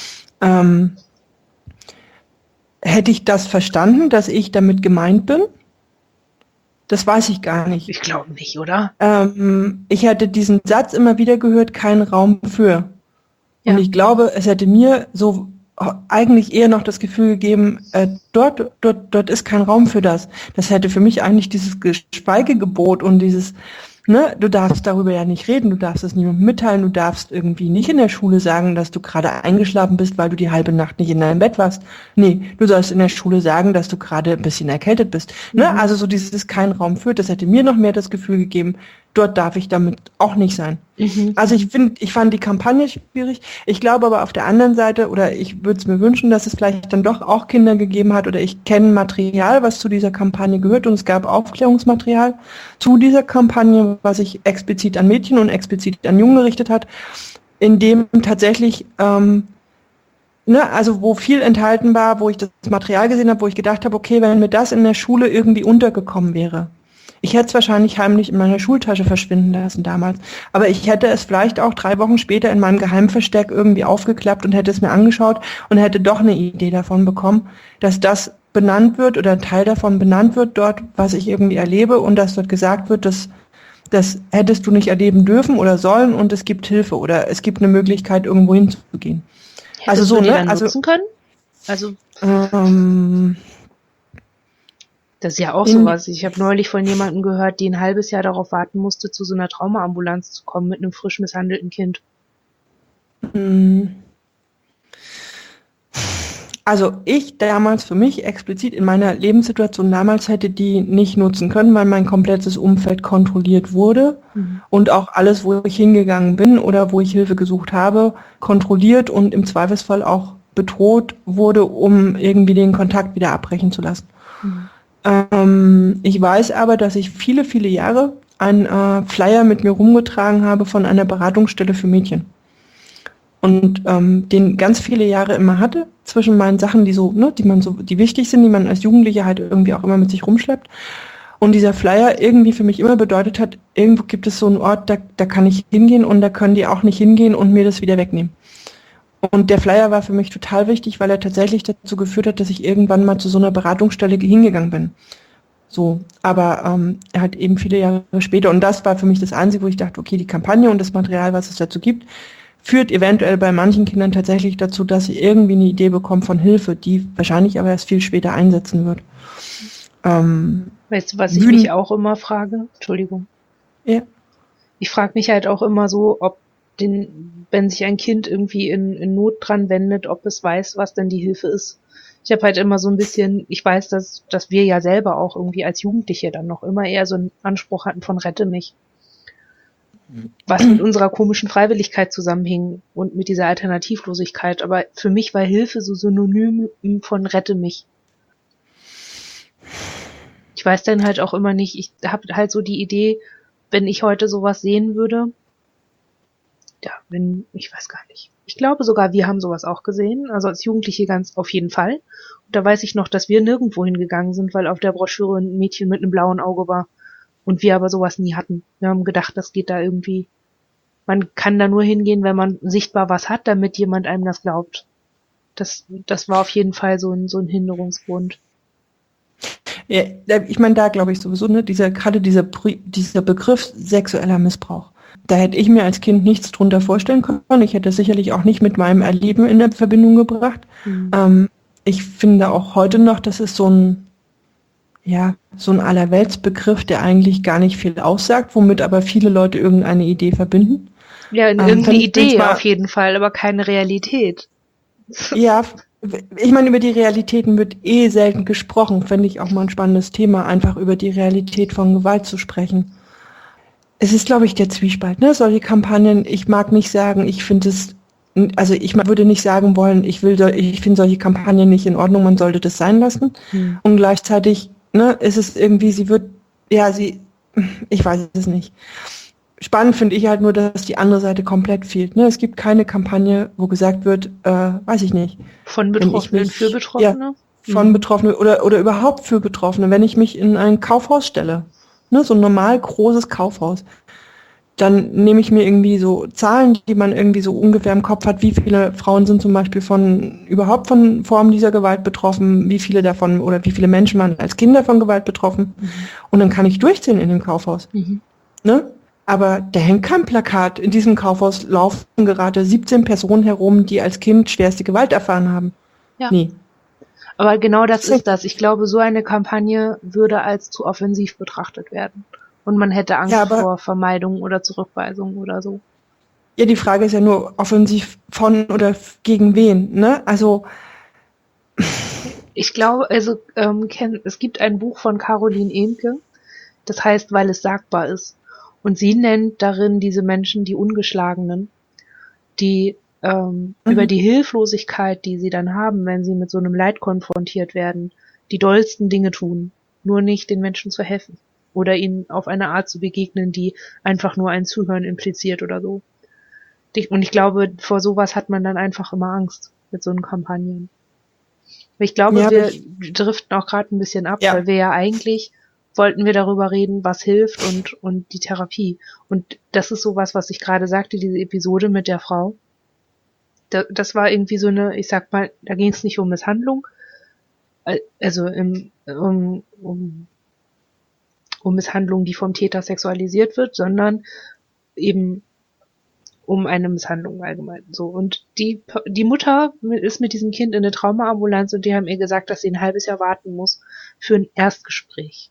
Hätte ich das verstanden, dass ich damit gemeint bin? Das weiß ich gar nicht. Ich glaube nicht, oder? Ich hätte diesen Satz immer wieder gehört, kein Raum für. Ja. Und ich glaube, es hätte mir so eigentlich eher noch das Gefühl gegeben, dort ist kein Raum für das. Das hätte für mich eigentlich dieses Schweigegebot und dieses, ne, du darfst darüber ja nicht reden, du darfst es niemandem mitteilen, du darfst irgendwie nicht in der Schule sagen, dass du gerade eingeschlafen bist, weil du die halbe Nacht nicht in deinem Bett warst. Nee, du sollst in der Schule sagen, dass du gerade ein bisschen erkältet bist. Ne? Also so dieses kein Raum für, das hätte mir noch mehr das Gefühl gegeben, dort darf ich damit auch nicht sein. Also ich fand die Kampagne schwierig. Ich glaube aber auf der anderen Seite, oder ich würde es mir wünschen, dass es vielleicht dann doch auch Kinder gegeben hat, oder ich kenne Material, was zu dieser Kampagne gehört, und es gab Aufklärungsmaterial zu dieser Kampagne, was sich explizit an Mädchen und explizit an Jungen gerichtet hat, in dem tatsächlich, also wo viel enthalten war, wo ich das Material gesehen habe, wo ich gedacht habe, okay, wenn mir das in der Schule irgendwie untergekommen wäre, ich hätte es wahrscheinlich heimlich in meiner Schultasche verschwinden lassen damals. Aber ich hätte es vielleicht auch 3 Wochen später in meinem Geheimversteck irgendwie aufgeklappt und hätte es mir angeschaut und hätte doch eine Idee davon bekommen, dass das benannt wird oder ein Teil davon benannt wird dort, was ich irgendwie erlebe, und dass dort gesagt wird, dass das hättest du nicht erleben dürfen oder sollen und es gibt Hilfe oder es gibt eine Möglichkeit, irgendwo hinzugehen. Hättest du die dann nutzen können? Also das ist ja auch sowas. Ich habe neulich von jemandem gehört, die ein halbes Jahr darauf warten musste, zu so einer Traumaambulanz zu kommen mit einem frisch misshandelten Kind. Also ich damals für mich explizit in meiner Lebenssituation damals hätte die nicht nutzen können, weil mein komplettes Umfeld kontrolliert wurde und auch alles, wo ich hingegangen bin oder wo ich Hilfe gesucht habe, kontrolliert und im Zweifelsfall auch bedroht wurde, um irgendwie den Kontakt wieder abbrechen zu lassen. Ich weiß aber, dass ich viele, viele Jahre einen Flyer mit mir rumgetragen habe von einer Beratungsstelle für Mädchen. Und den ganz viele Jahre immer hatte, zwischen meinen Sachen, die wichtig sind, die man als Jugendliche halt irgendwie auch immer mit sich rumschleppt. Und dieser Flyer irgendwie für mich immer bedeutet hat, irgendwo gibt es so einen Ort, da kann ich hingehen und da können die auch nicht hingehen und mir das wieder wegnehmen. Und der Flyer war für mich total wichtig, weil er tatsächlich dazu geführt hat, dass ich irgendwann mal zu so einer Beratungsstelle hingegangen bin. So, aber halt eben viele Jahre später. Und das war für mich das Einzige, wo ich dachte, okay, die Kampagne und das Material, was es dazu gibt, führt eventuell bei manchen Kindern tatsächlich dazu, dass sie irgendwie eine Idee bekommen von Hilfe, die wahrscheinlich aber erst viel später einsetzen wird. Weißt du, was ich mich auch immer frage? Entschuldigung. Ja. Ich frage mich halt auch immer so, ob wenn sich ein Kind irgendwie in Not dran wendet, ob es weiß, was denn die Hilfe ist. Ich habe halt immer so ein bisschen, ich weiß, dass wir ja selber auch irgendwie als Jugendliche dann noch immer eher so einen Anspruch hatten von rette mich. Was mit unserer komischen Freiwilligkeit zusammenhing und mit dieser Alternativlosigkeit. Aber für mich war Hilfe so synonym von rette mich. Ich weiß dann halt auch immer nicht, ich habe halt so die Idee, wenn ich heute sowas sehen würde, ich weiß gar nicht. Ich glaube sogar, wir haben sowas auch gesehen, also als Jugendliche ganz auf jeden Fall. Und da weiß ich noch, dass wir nirgendwo hingegangen sind, weil auf der Broschüre ein Mädchen mit einem blauen Auge war. Und wir aber sowas nie hatten. Wir haben gedacht, das geht da irgendwie. Man kann da nur hingehen, wenn man sichtbar was hat, damit jemand einem das glaubt. Das war auf jeden Fall so ein Hinderungsgrund. Ja, ich meine, da glaube ich sowieso, ne, dieser Begriff sexueller Missbrauch. Da hätte ich mir als Kind nichts drunter vorstellen können. Ich hätte sicherlich auch nicht mit meinem Erleben in der Verbindung gebracht. Ich finde auch heute noch, das ist so ein Allerweltsbegriff, der eigentlich gar nicht viel aussagt, womit aber viele Leute irgendeine Idee verbinden. Ja, irgendeine Idee auf jeden Fall, aber keine Realität. Ja, ich meine, über die Realitäten wird selten gesprochen. Fände ich auch mal ein spannendes Thema, einfach über die Realität von Gewalt zu sprechen. Es ist, glaube ich, der Zwiespalt, ne? Solche Kampagnen, ich mag nicht sagen, ich finde es, also ich würde nicht sagen wollen, ich finde solche Kampagnen nicht in Ordnung, man sollte das sein lassen. Und gleichzeitig, ne, ist es irgendwie, ich weiß es nicht. Spannend finde ich halt nur, dass die andere Seite komplett fehlt. Ne? Es gibt keine Kampagne, wo gesagt wird, weiß ich nicht. Von Betroffenen für Betroffene? Ja, von Betroffenen oder überhaupt für Betroffene. Wenn ich mich in ein Kaufhaus stelle, ne, so ein normal großes Kaufhaus, dann nehme ich mir irgendwie so Zahlen, die man irgendwie so ungefähr im Kopf hat, wie viele Frauen sind zum Beispiel überhaupt von Formen dieser Gewalt betroffen, wie viele davon oder wie viele Menschen waren als Kinder von Gewalt betroffen. Und dann kann ich durchzählen in dem Kaufhaus. Ne? Aber da hängt kein Plakat. In diesem Kaufhaus laufen gerade 17 Personen herum, die als Kind schwerste Gewalt erfahren haben. Ja. Nee. Aber genau das ist das. Ich glaube, so eine Kampagne würde als zu offensiv betrachtet werden. Und man hätte Angst vor Vermeidung oder Zurückweisung oder so. Ja, die Frage ist ja nur offensiv von oder gegen wen, ne? Also ich glaube, es gibt ein Buch von Caroline Ehnke, das heißt, weil es sagbar ist. Und sie nennt darin diese Menschen die Ungeschlagenen, die über die Hilflosigkeit, die sie dann haben, wenn sie mit so einem Leid konfrontiert werden, die dollsten Dinge tun, nur nicht den Menschen zu helfen. Oder ihnen auf eine Art zu begegnen, die einfach nur ein Zuhören impliziert oder so. Und ich glaube, vor sowas hat man dann einfach immer Angst mit so einen Kampagnen. Ich glaube, wir driften auch gerade ein bisschen ab, weil wir ja eigentlich wollten wir darüber reden, was hilft und die Therapie. Und das ist sowas, was ich gerade sagte, diese Episode mit der Frau. Das war irgendwie so eine, ich sag mal, da ging es nicht um Misshandlung, also um Misshandlung, die vom Täter sexualisiert wird, sondern eben um eine Misshandlung allgemein. So. Und die Mutter ist mit diesem Kind in eine Traumaambulanz und die haben ihr gesagt, dass sie ein halbes Jahr warten muss für ein Erstgespräch.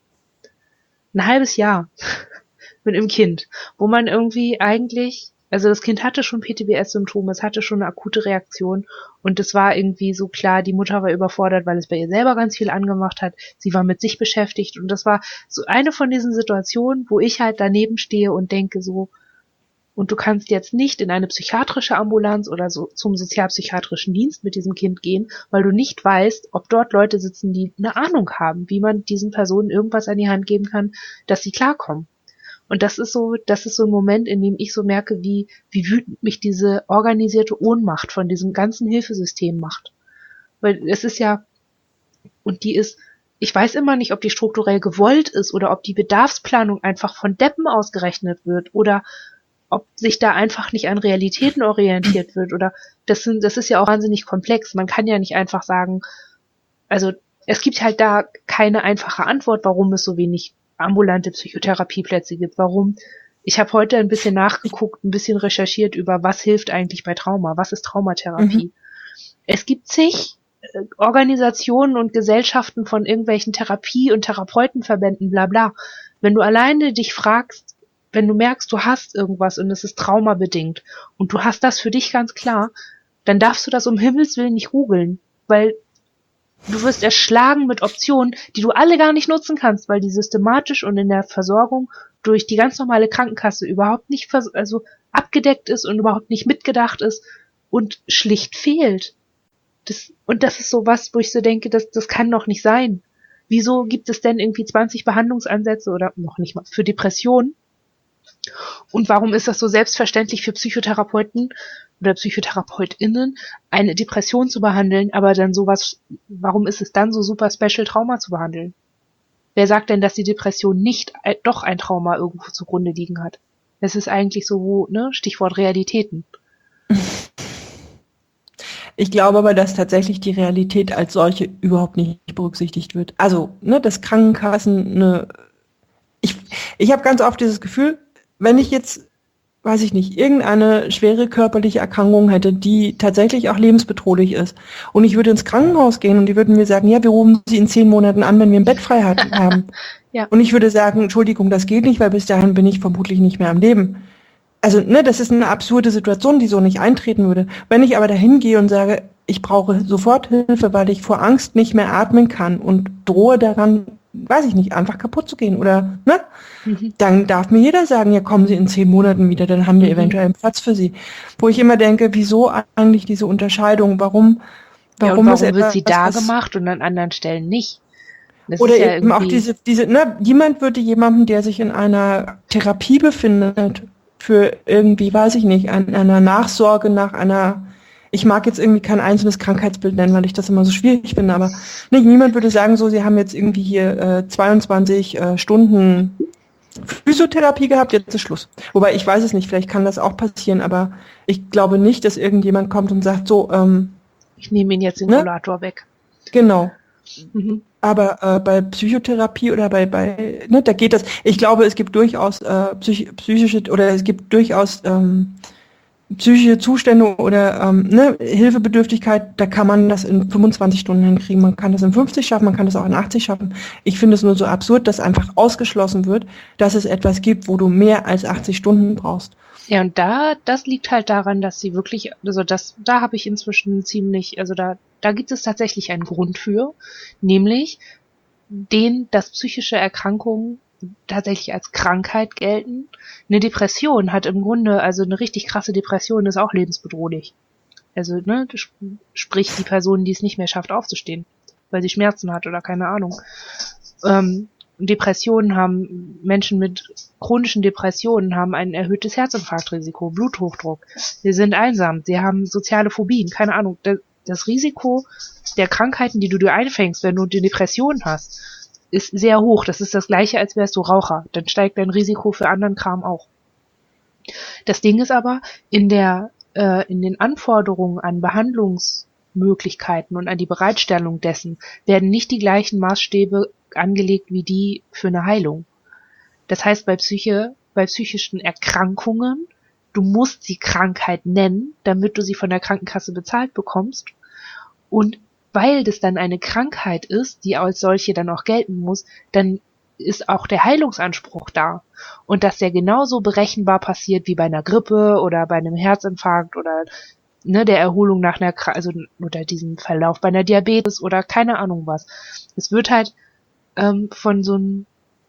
Ein halbes Jahr mit einem Kind, wo man irgendwie eigentlich, also das Kind hatte schon PTBS-Symptome, es hatte schon eine akute Reaktion und es war irgendwie so klar, die Mutter war überfordert, weil es bei ihr selber ganz viel angemacht hat, sie war mit sich beschäftigt und das war so eine von diesen Situationen, wo ich halt daneben stehe und denke so, und du kannst jetzt nicht in eine psychiatrische Ambulanz oder so zum sozialpsychiatrischen Dienst mit diesem Kind gehen, weil du nicht weißt, ob dort Leute sitzen, die eine Ahnung haben, wie man diesen Personen irgendwas an die Hand geben kann, dass sie klarkommen. Und das ist so ein Moment, in dem ich so merke, wie wütend mich diese organisierte Ohnmacht von diesem ganzen Hilfesystem macht. Weil es ist ja, und die ist, ich weiß immer nicht, ob die strukturell gewollt ist oder ob die Bedarfsplanung einfach von Deppen ausgerechnet wird oder ob sich da einfach nicht an Realitäten orientiert wird oder das ist ja auch wahnsinnig komplex. Man kann ja nicht einfach sagen, also es gibt halt da keine einfache Antwort, warum es so wenig ambulante Psychotherapieplätze gibt. Warum? Ich habe heute ein bisschen nachgeguckt, ein bisschen recherchiert über, was hilft eigentlich bei Trauma, was ist Traumatherapie. Es gibt zig Organisationen und Gesellschaften von irgendwelchen Therapie- und Therapeutenverbänden, bla bla. Wenn du alleine dich fragst, wenn du merkst, du hast irgendwas und es ist traumabedingt und du hast das für dich ganz klar, dann darfst du das um Himmels Willen nicht googeln, weil du wirst erschlagen mit Optionen, die du alle gar nicht nutzen kannst, weil die systematisch und in der Versorgung durch die ganz normale Krankenkasse überhaupt nicht abgedeckt ist und überhaupt nicht mitgedacht ist und schlicht fehlt. Das ist so was, wo ich so denke, das kann doch nicht sein. Wieso gibt es denn irgendwie 20 Behandlungsansätze oder noch nicht mal für Depressionen? Und warum ist das so selbstverständlich für Psychotherapeuten oder PsychotherapeutInnen, eine Depression zu behandeln, aber dann warum ist es dann so super special, Trauma zu behandeln? Wer sagt denn, dass die Depression nicht doch ein Trauma irgendwo zugrunde liegen hat? Es ist eigentlich so, ne, Stichwort Realitäten. Ich glaube aber, dass tatsächlich die Realität als solche überhaupt nicht berücksichtigt wird. Also, ne, dass Krankenkassen ich habe ganz oft dieses Gefühl, wenn ich jetzt, weiß ich nicht, irgendeine schwere körperliche Erkrankung hätte, die tatsächlich auch lebensbedrohlich ist und ich würde ins Krankenhaus gehen und die würden mir sagen, ja, wir rufen Sie in 10 Monaten an, wenn wir ein Bett frei haben. Ja. Und ich würde sagen, Entschuldigung, das geht nicht, weil bis dahin bin ich vermutlich nicht mehr am Leben. Also, ne, das ist eine absurde Situation, die so nicht eintreten würde. Wenn ich aber dahin gehe und sage, ich brauche sofort Hilfe, weil ich vor Angst nicht mehr atmen kann und drohe daran, weiß ich nicht, einfach kaputt zu gehen oder, ne? Mhm. Dann darf mir jeder sagen, ja, kommen Sie in 10 Monaten wieder, dann haben wir eventuell einen Platz für Sie. Wo ich immer denke, wieso eigentlich diese Unterscheidung? Warum Ja, und ist warum wird etwas, sie da was, gemacht und an anderen Stellen nicht? Das oder ist ja eben auch irgendwie, ne, niemand würde jemandem, der sich in einer Therapie befindet, für irgendwie, weiß ich nicht, einer Nachsorge nach einer, ich mag jetzt irgendwie kein einzelnes Krankheitsbild nennen, weil ich das immer so schwierig finde, aber niemand würde sagen, so, sie haben jetzt irgendwie hier 22 Stunden Physiotherapie gehabt, jetzt ist Schluss. Wobei ich weiß es nicht, vielleicht kann das auch passieren, aber ich glaube nicht, dass irgendjemand kommt und sagt, so, ich nehme ihn jetzt den ne, Rollator weg. genau. Mhm. Aber bei Psychotherapie oder ne, da geht das. Ich glaube, es gibt durchaus psychische oder es gibt durchaus psychische Zustände oder ne, Hilfebedürftigkeit. Da kann man das in 25 Stunden hinkriegen. Man kann das in 50 schaffen, man kann das auch in 80 schaffen. Ich finde es nur so absurd, dass einfach ausgeschlossen wird, dass es etwas gibt, wo du mehr als 80 Stunden brauchst. Ja, und das liegt halt daran, dass sie wirklich, also da habe ich inzwischen ziemlich, also da gibt es tatsächlich einen Grund für, nämlich dass psychische Erkrankungen tatsächlich als Krankheit gelten. Eine Depression hat im Grunde, also eine richtig krasse Depression ist auch lebensbedrohlich. Also, ne, sprich die Person, die es nicht mehr schafft, aufzustehen, weil sie Schmerzen hat oder keine Ahnung. Depressionen haben, Menschen mit chronischen Depressionen haben ein erhöhtes Herzinfarktrisiko, Bluthochdruck. Sie sind einsam, sie haben soziale Phobien, keine Ahnung. Das Risiko der Krankheiten, die du dir einfängst, wenn du eine Depression hast, ist sehr hoch. Das ist das gleiche, als wärst du Raucher. Dann steigt dein Risiko für anderen Kram auch. Das Ding ist aber, in den Anforderungen an Behandlungsmöglichkeiten und an die Bereitstellung dessen werden nicht die gleichen Maßstäbe angelegt wie die für eine Heilung. Das heißt, bei psychischen Erkrankungen, du musst sie Krankheit nennen, damit du sie von der Krankenkasse bezahlt bekommst. Und weil das dann eine Krankheit ist, die als solche dann auch gelten muss, dann ist auch der Heilungsanspruch da. Und dass der genauso berechenbar passiert wie bei einer Grippe oder bei einem Herzinfarkt oder ne, der Erholung nach einer, also oder diesem Verlauf bei einer Diabetes oder keine Ahnung was. Es wird halt von so einem,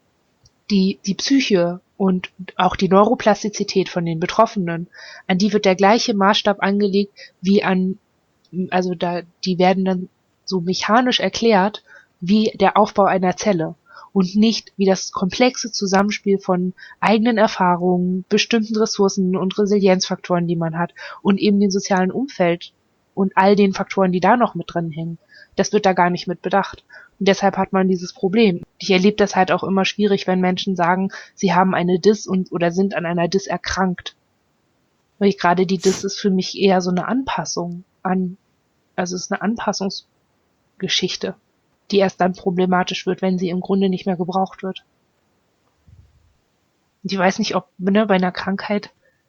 die Psyche und auch die Neuroplastizität von den Betroffenen, an die wird der gleiche Maßstab angelegt wie an, also die werden dann so mechanisch erklärt wie der Aufbau einer Zelle und nicht wie das komplexe Zusammenspiel von eigenen Erfahrungen, bestimmten Ressourcen und Resilienzfaktoren, die man hat und eben dem sozialen Umfeld und all den Faktoren, die da noch mit drin hängen. Das wird da gar nicht mit bedacht. Und deshalb hat man dieses Problem. Ich erlebe das halt auch immer schwierig, wenn Menschen sagen, sie haben eine Dis oder sind an einer Dis erkrankt. Weil gerade die Dis ist für mich eher so eine Anpassung an, also es ist eine Anpassungsgeschichte, die erst dann problematisch wird, wenn sie im Grunde nicht mehr gebraucht wird. Und ich weiß nicht, ob ne, bei einer Krankheit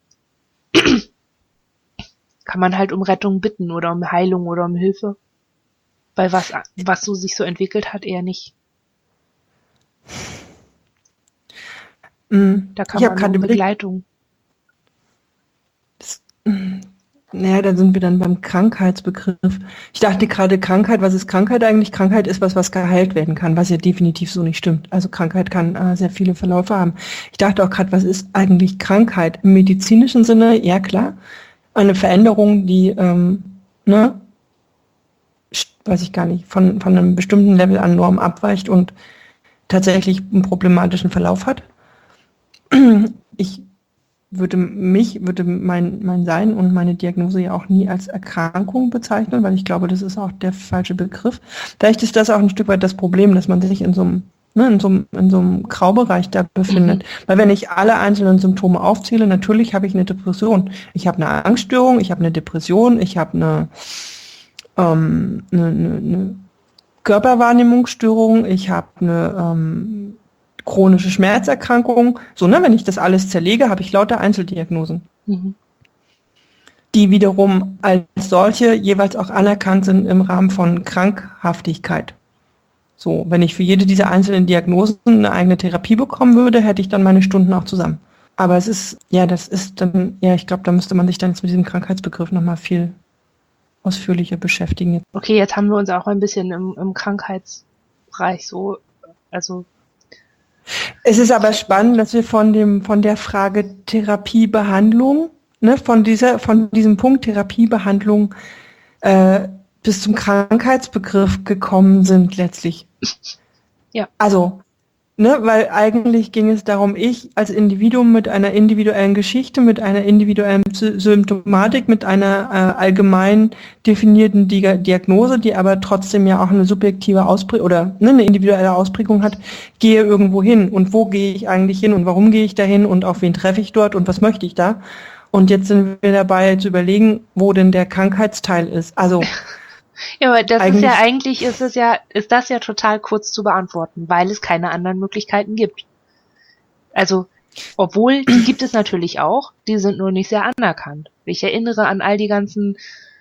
kann man halt um Rettung bitten oder um Heilung oder um Hilfe. Weil was so sich so entwickelt hat, eher nicht. Da kann Ich habe man nur gerade um überlegt, Begleitung. naja, da sind wir dann beim Krankheitsbegriff. Ich dachte gerade Krankheit, was ist Krankheit eigentlich? Krankheit ist was geheilt werden kann, was ja definitiv so nicht stimmt. Also Krankheit kann sehr viele Verläufe haben. Ich dachte auch gerade, was ist eigentlich Krankheit? Im medizinischen Sinne, ja klar, eine Veränderung, die, ne, weiß ich gar nicht, von einem bestimmten Level an Norm abweicht und tatsächlich einen problematischen Verlauf hat. Ich würde mein Sein und meine Diagnose ja auch nie als Erkrankung bezeichnen, weil ich glaube, das ist auch der falsche Begriff. Vielleicht ist das auch ein Stück weit das Problem, dass man sich in so einem Graubereich da befindet. Weil wenn ich alle einzelnen Symptome aufzähle, natürlich habe ich eine Depression. Ich habe eine Angststörung, ich habe eine Depression, ich habe eine Körperwahrnehmungsstörung, ich habe eine chronische Schmerzerkrankung. So, ne, wenn ich das alles zerlege, habe ich lauter Einzeldiagnosen, die wiederum als solche jeweils auch anerkannt sind im Rahmen von Krankhaftigkeit. So, wenn ich für jede dieser einzelnen Diagnosen eine eigene Therapie bekommen würde, hätte ich dann meine Stunden auch zusammen. Aber es ist, ja, das ist dann, ja, ich glaube, da müsste man sich dann jetzt mit diesem Krankheitsbegriff nochmal viel ausführlicher beschäftigen. Okay, jetzt haben wir uns auch ein bisschen im Krankheitsbereich so Also Es ist aber spannend, dass wir von der Frage Therapiebehandlung, ne, von diesem Punkt Therapiebehandlung bis zum Krankheitsbegriff gekommen sind letztlich. ja, Also, ne, weil eigentlich ging es darum, ich als Individuum mit einer individuellen Geschichte, mit einer individuellen Symptomatik, mit einer allgemein definierten Diagnose, die aber trotzdem ja auch eine subjektive Ausprägung oder ne, eine individuelle Ausprägung hat, gehe irgendwo hin. Und wo gehe ich eigentlich hin und warum gehe ich dahin und auf wen treffe ich dort und was möchte ich da? Und jetzt sind wir dabei zu überlegen, wo denn der Krankheitsteil ist. Also ja, aber das ist ja eigentlich ist das ja total kurz zu beantworten, weil es keine anderen Möglichkeiten gibt. Also, obwohl, die gibt es natürlich auch, die sind nur nicht sehr anerkannt. Ich erinnere an all die ganzen,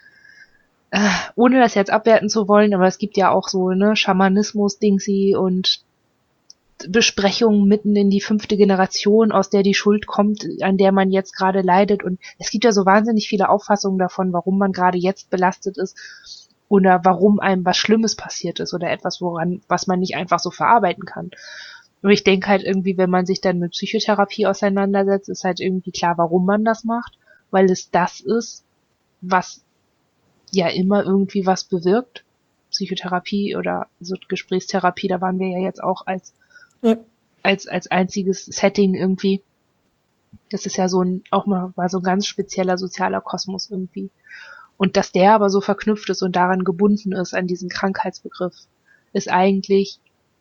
ohne das jetzt abwerten zu wollen, aber es gibt ja auch so, ne, Schamanismus-Dingsy und Besprechungen mitten in die 5. Generation, aus der die Schuld kommt, an der man jetzt gerade leidet. Und es gibt ja so wahnsinnig viele Auffassungen davon, warum man gerade jetzt belastet ist oder warum einem was Schlimmes passiert ist oder etwas, was man nicht einfach so verarbeiten kann. Und ich denke halt irgendwie, wenn man sich dann mit Psychotherapie auseinandersetzt, ist halt irgendwie klar, warum man das macht, weil es das ist, was ja immer irgendwie was bewirkt. Psychotherapie oder so Gesprächstherapie, da waren wir ja jetzt auch ja, als einziges Setting irgendwie. Das ist ja war so ein ganz spezieller sozialer Kosmos irgendwie. Und dass der aber so verknüpft ist und daran gebunden ist, an diesen Krankheitsbegriff, ist eigentlich,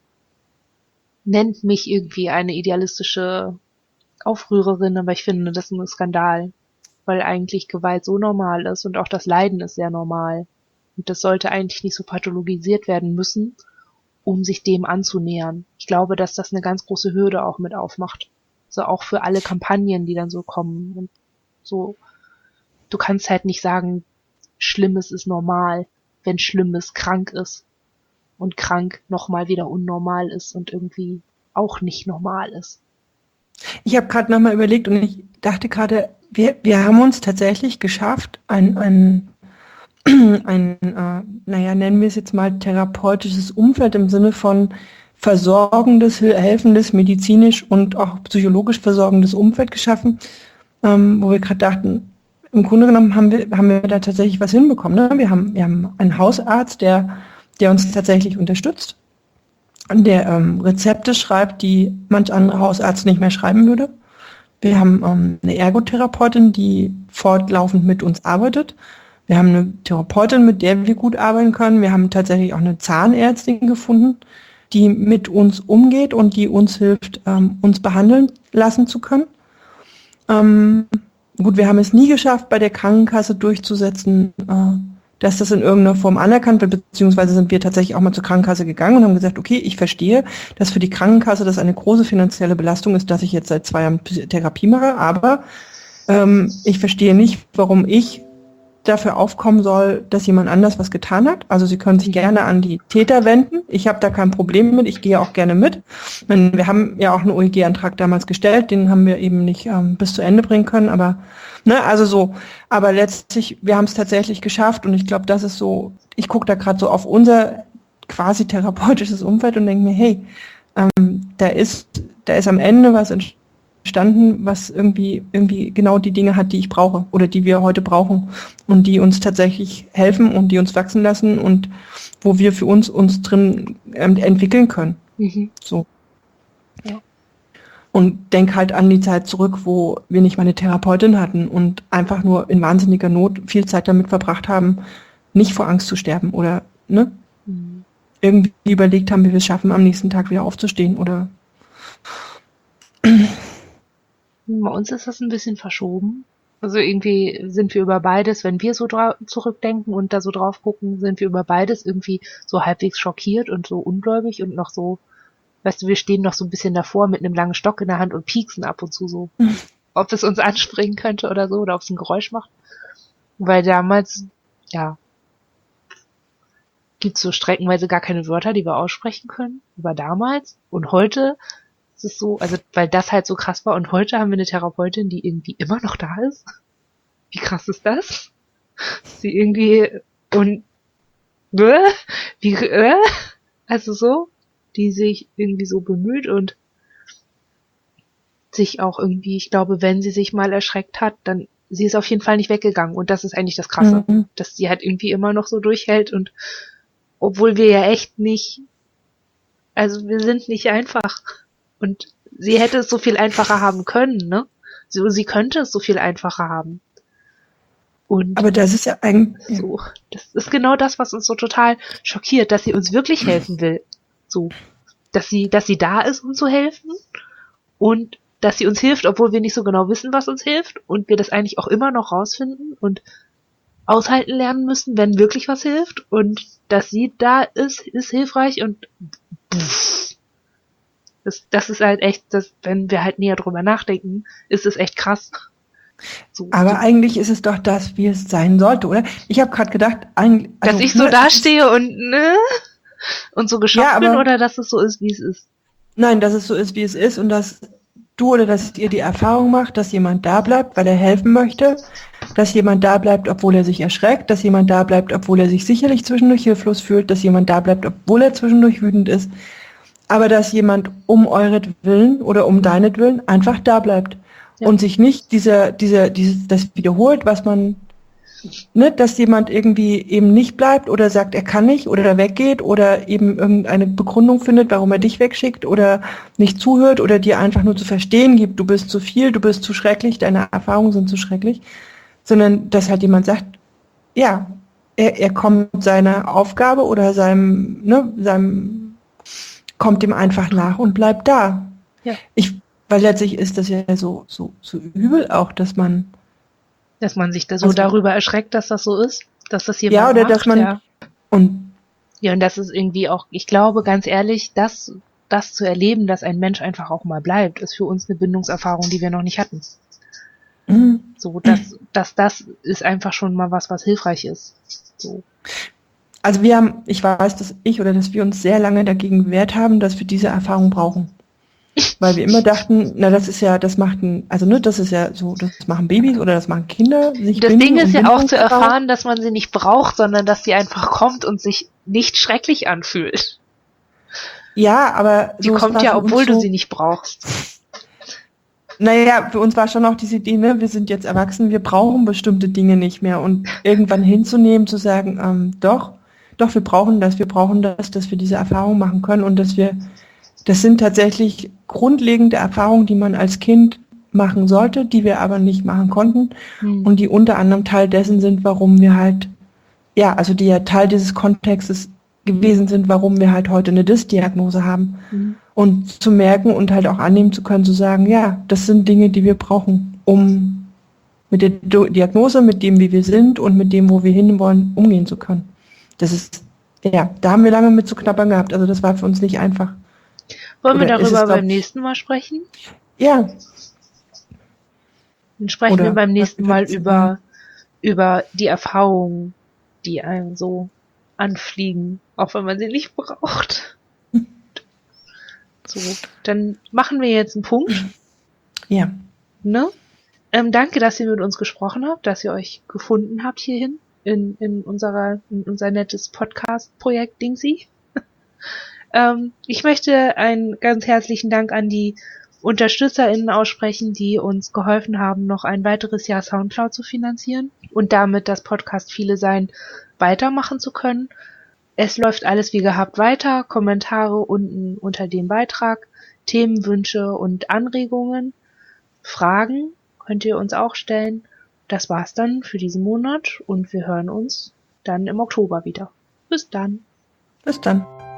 nennt mich irgendwie eine idealistische Aufrührerin, aber ich finde, das ist ein Skandal, weil eigentlich Gewalt so normal ist und auch das Leiden ist sehr normal. Und das sollte eigentlich nicht so pathologisiert werden müssen, um sich dem anzunähern. Ich glaube, dass das eine ganz große Hürde auch mit aufmacht. So auch für alle Kampagnen, die dann so kommen und so. Du kannst halt nicht sagen, Schlimmes ist normal, wenn Schlimmes krank ist und krank nochmal wieder unnormal ist und irgendwie auch nicht normal ist. ich habe gerade nochmal überlegt und ich dachte gerade, wir haben uns tatsächlich geschafft, naja, nennen wir es jetzt mal therapeutisches Umfeld im Sinne von versorgendes, helfendes, medizinisch und auch psychologisch versorgendes Umfeld geschaffen, wo wir gerade dachten, im Grunde genommen haben wir da tatsächlich was hinbekommen. Ne? Wir haben einen Hausarzt, der uns tatsächlich unterstützt, der Rezepte schreibt, die manch anderer Hausarzt nicht mehr schreiben würde. Wir haben eine Ergotherapeutin, die fortlaufend mit uns arbeitet. Wir haben eine Therapeutin, mit der wir gut arbeiten können. Wir haben tatsächlich auch eine Zahnärztin gefunden, die mit uns umgeht und die uns hilft, uns behandeln lassen zu können. Gut, wir haben es nie geschafft, bei der Krankenkasse durchzusetzen, dass das in irgendeiner Form anerkannt wird, beziehungsweise sind wir tatsächlich auch mal zur Krankenkasse gegangen und haben gesagt, okay, ich verstehe, dass für die Krankenkasse das eine große finanzielle Belastung ist, dass ich jetzt seit 2 Jahren Therapie mache, aber ich verstehe nicht, warum ich dafür aufkommen soll, dass jemand anders was getan hat. Also Sie können sich gerne an die Täter wenden. Ich habe da kein Problem mit. Ich gehe auch gerne mit. Wir haben ja auch einen OEG-Antrag damals gestellt. Den haben wir eben nicht bis zu Ende bringen können. Aber ne, also so. Aber letztlich, wir haben es tatsächlich geschafft. Und ich glaube, das ist so. Ich gucke da gerade so auf unser quasi therapeutisches Umfeld und denke mir, hey, da ist am Ende was entstanden, was irgendwie genau die Dinge hat, die ich brauche oder die wir heute brauchen und die uns tatsächlich helfen und die uns wachsen lassen und wo wir für uns drin entwickeln können. Mhm. So. Ja. Und denk halt an die Zeit zurück, wo wir nicht mal eine Therapeutin hatten und einfach nur in wahnsinniger Not viel Zeit damit verbracht haben, nicht vor Angst zu sterben oder ne, irgendwie überlegt haben, wie wir es schaffen, am nächsten Tag wieder aufzustehen oder Bei uns ist das ein bisschen verschoben. Also irgendwie sind wir über beides, wenn wir so zurückdenken und da so drauf gucken, sind wir über beides irgendwie so halbwegs schockiert und so ungläubig und noch so, weißt du, wir stehen noch so ein bisschen davor mit einem langen Stock in der Hand und pieksen ab und zu so, ob es uns anspringen könnte oder so oder ob es ein Geräusch macht. Weil damals, ja, gibt's so streckenweise gar keine Wörter, die wir aussprechen können, über damals. Und heute ist es so, also weil das halt so krass war und heute haben wir eine Therapeutin, die irgendwie immer noch da ist. Wie krass ist das? Sie irgendwie und also so. die sich irgendwie so bemüht und sich auch irgendwie, ich glaube, wenn sie sich mal erschreckt hat, dann sie ist auf jeden Fall nicht weggegangen und das ist eigentlich das Krasse, dass sie halt irgendwie immer noch so durchhält und obwohl wir ja echt nicht, also wir sind nicht einfach und sie hätte es so viel einfacher haben können, ne? Sie könnte es so viel einfacher haben. Und Aber das ist ja eigentlich so, das ist genau das, was uns so total schockiert, dass sie uns wirklich helfen will. So, dass sie da ist, um zu helfen und dass sie uns hilft, obwohl wir nicht so genau wissen, was uns hilft und wir das eigentlich auch immer noch rausfinden und aushalten lernen müssen, wenn wirklich was hilft und dass sie da ist hilfreich und das ist halt echt, wenn wir halt näher drüber nachdenken, ist es echt krass. So, aber eigentlich ist es doch das, wie es sein sollte, oder? Ich habe gerade gedacht, eigentlich, dass ich so dastehe und so geschockt bin oder dass es so ist, wie es ist? Nein, dass es so ist, wie es ist und dass du oder dass ihr die Erfahrung macht, dass jemand da bleibt, weil er helfen möchte, dass jemand da bleibt, obwohl er sich erschreckt, dass jemand da bleibt, obwohl er sich sicherlich zwischendurch hilflos fühlt, dass jemand da bleibt, obwohl er zwischendurch wütend ist, aber dass jemand um euretwillen oder um deinetwillen einfach da bleibt und sich nicht das wiederholt, was man, ne, dass jemand irgendwie eben nicht bleibt oder sagt, er kann nicht oder weggeht oder eben irgendeine Begründung findet, warum er dich wegschickt oder nicht zuhört oder dir einfach nur zu verstehen gibt, du bist zu viel, du bist zu schrecklich, deine Erfahrungen sind zu schrecklich, sondern dass halt jemand sagt, ja, er kommt seiner Aufgabe oder seinem kommt ihm einfach nach und bleibt da. Ja. Weil letztlich ist das ja so übel auch, dass man sich da so darüber erschreckt, dass das so ist, dass das jemand macht. Ja, oder macht, dass man und das ist irgendwie auch, ich glaube, ganz ehrlich, das zu erleben, dass ein Mensch einfach auch mal bleibt, ist für uns eine Bindungserfahrung, die wir noch nicht hatten. So, das ist einfach schon mal was hilfreich ist. So. Also ich weiß, dass wir uns sehr lange dagegen gewehrt haben, dass wir diese Erfahrung brauchen. Weil wir immer dachten, das ist ja so, das machen Babys oder das machen Kinder. Das Ding ist ja auch zu erfahren, dass man sie nicht braucht, sondern dass sie einfach kommt und sich nicht schrecklich anfühlt. Ja, aber sie kommt ja, obwohl du sie nicht brauchst. Naja, für uns war schon auch diese Idee, wir sind jetzt erwachsen, wir brauchen bestimmte Dinge nicht mehr und irgendwann hinzunehmen, zu sagen, doch, wir brauchen das, dass wir diese Erfahrung machen können und das sind tatsächlich grundlegende Erfahrungen, die man als Kind machen sollte, die wir aber nicht machen konnten und die unter anderem Teil dessen sind, warum wir halt, die ja Teil dieses Kontextes gewesen sind, warum wir halt heute eine DIS-Diagnose haben. Und zu merken und halt auch annehmen zu können, zu sagen, ja, das sind Dinge, die wir brauchen, um mit der Diagnose, mit dem, wie wir sind und mit dem, wo wir hinwollen, umgehen zu können. Das ist, da haben wir lange mit zu knabbern gehabt. Also das war für uns nicht einfach. Wollen wir darüber beim nächsten Mal sprechen? Ja. Dann sprechen wir beim nächsten Mal über die Erfahrungen, die einem so anfliegen, auch wenn man sie nicht braucht. So, dann machen wir jetzt einen Punkt. Ja. Ne? Danke, dass ihr mit uns gesprochen habt, dass ihr euch gefunden habt hierhin in unser nettes Podcast-Projekt Dingsy. Ich möchte einen ganz herzlichen Dank an die UnterstützerInnen aussprechen, die uns geholfen haben, noch ein weiteres Jahr Soundcloud zu finanzieren und damit das Podcast Viele Sein weitermachen zu können. Es läuft alles wie gehabt weiter. Kommentare unten unter dem Beitrag, Themenwünsche und Anregungen, Fragen könnt ihr uns auch stellen. Das war's dann für diesen Monat und wir hören uns dann im Oktober wieder. Bis dann. Bis dann.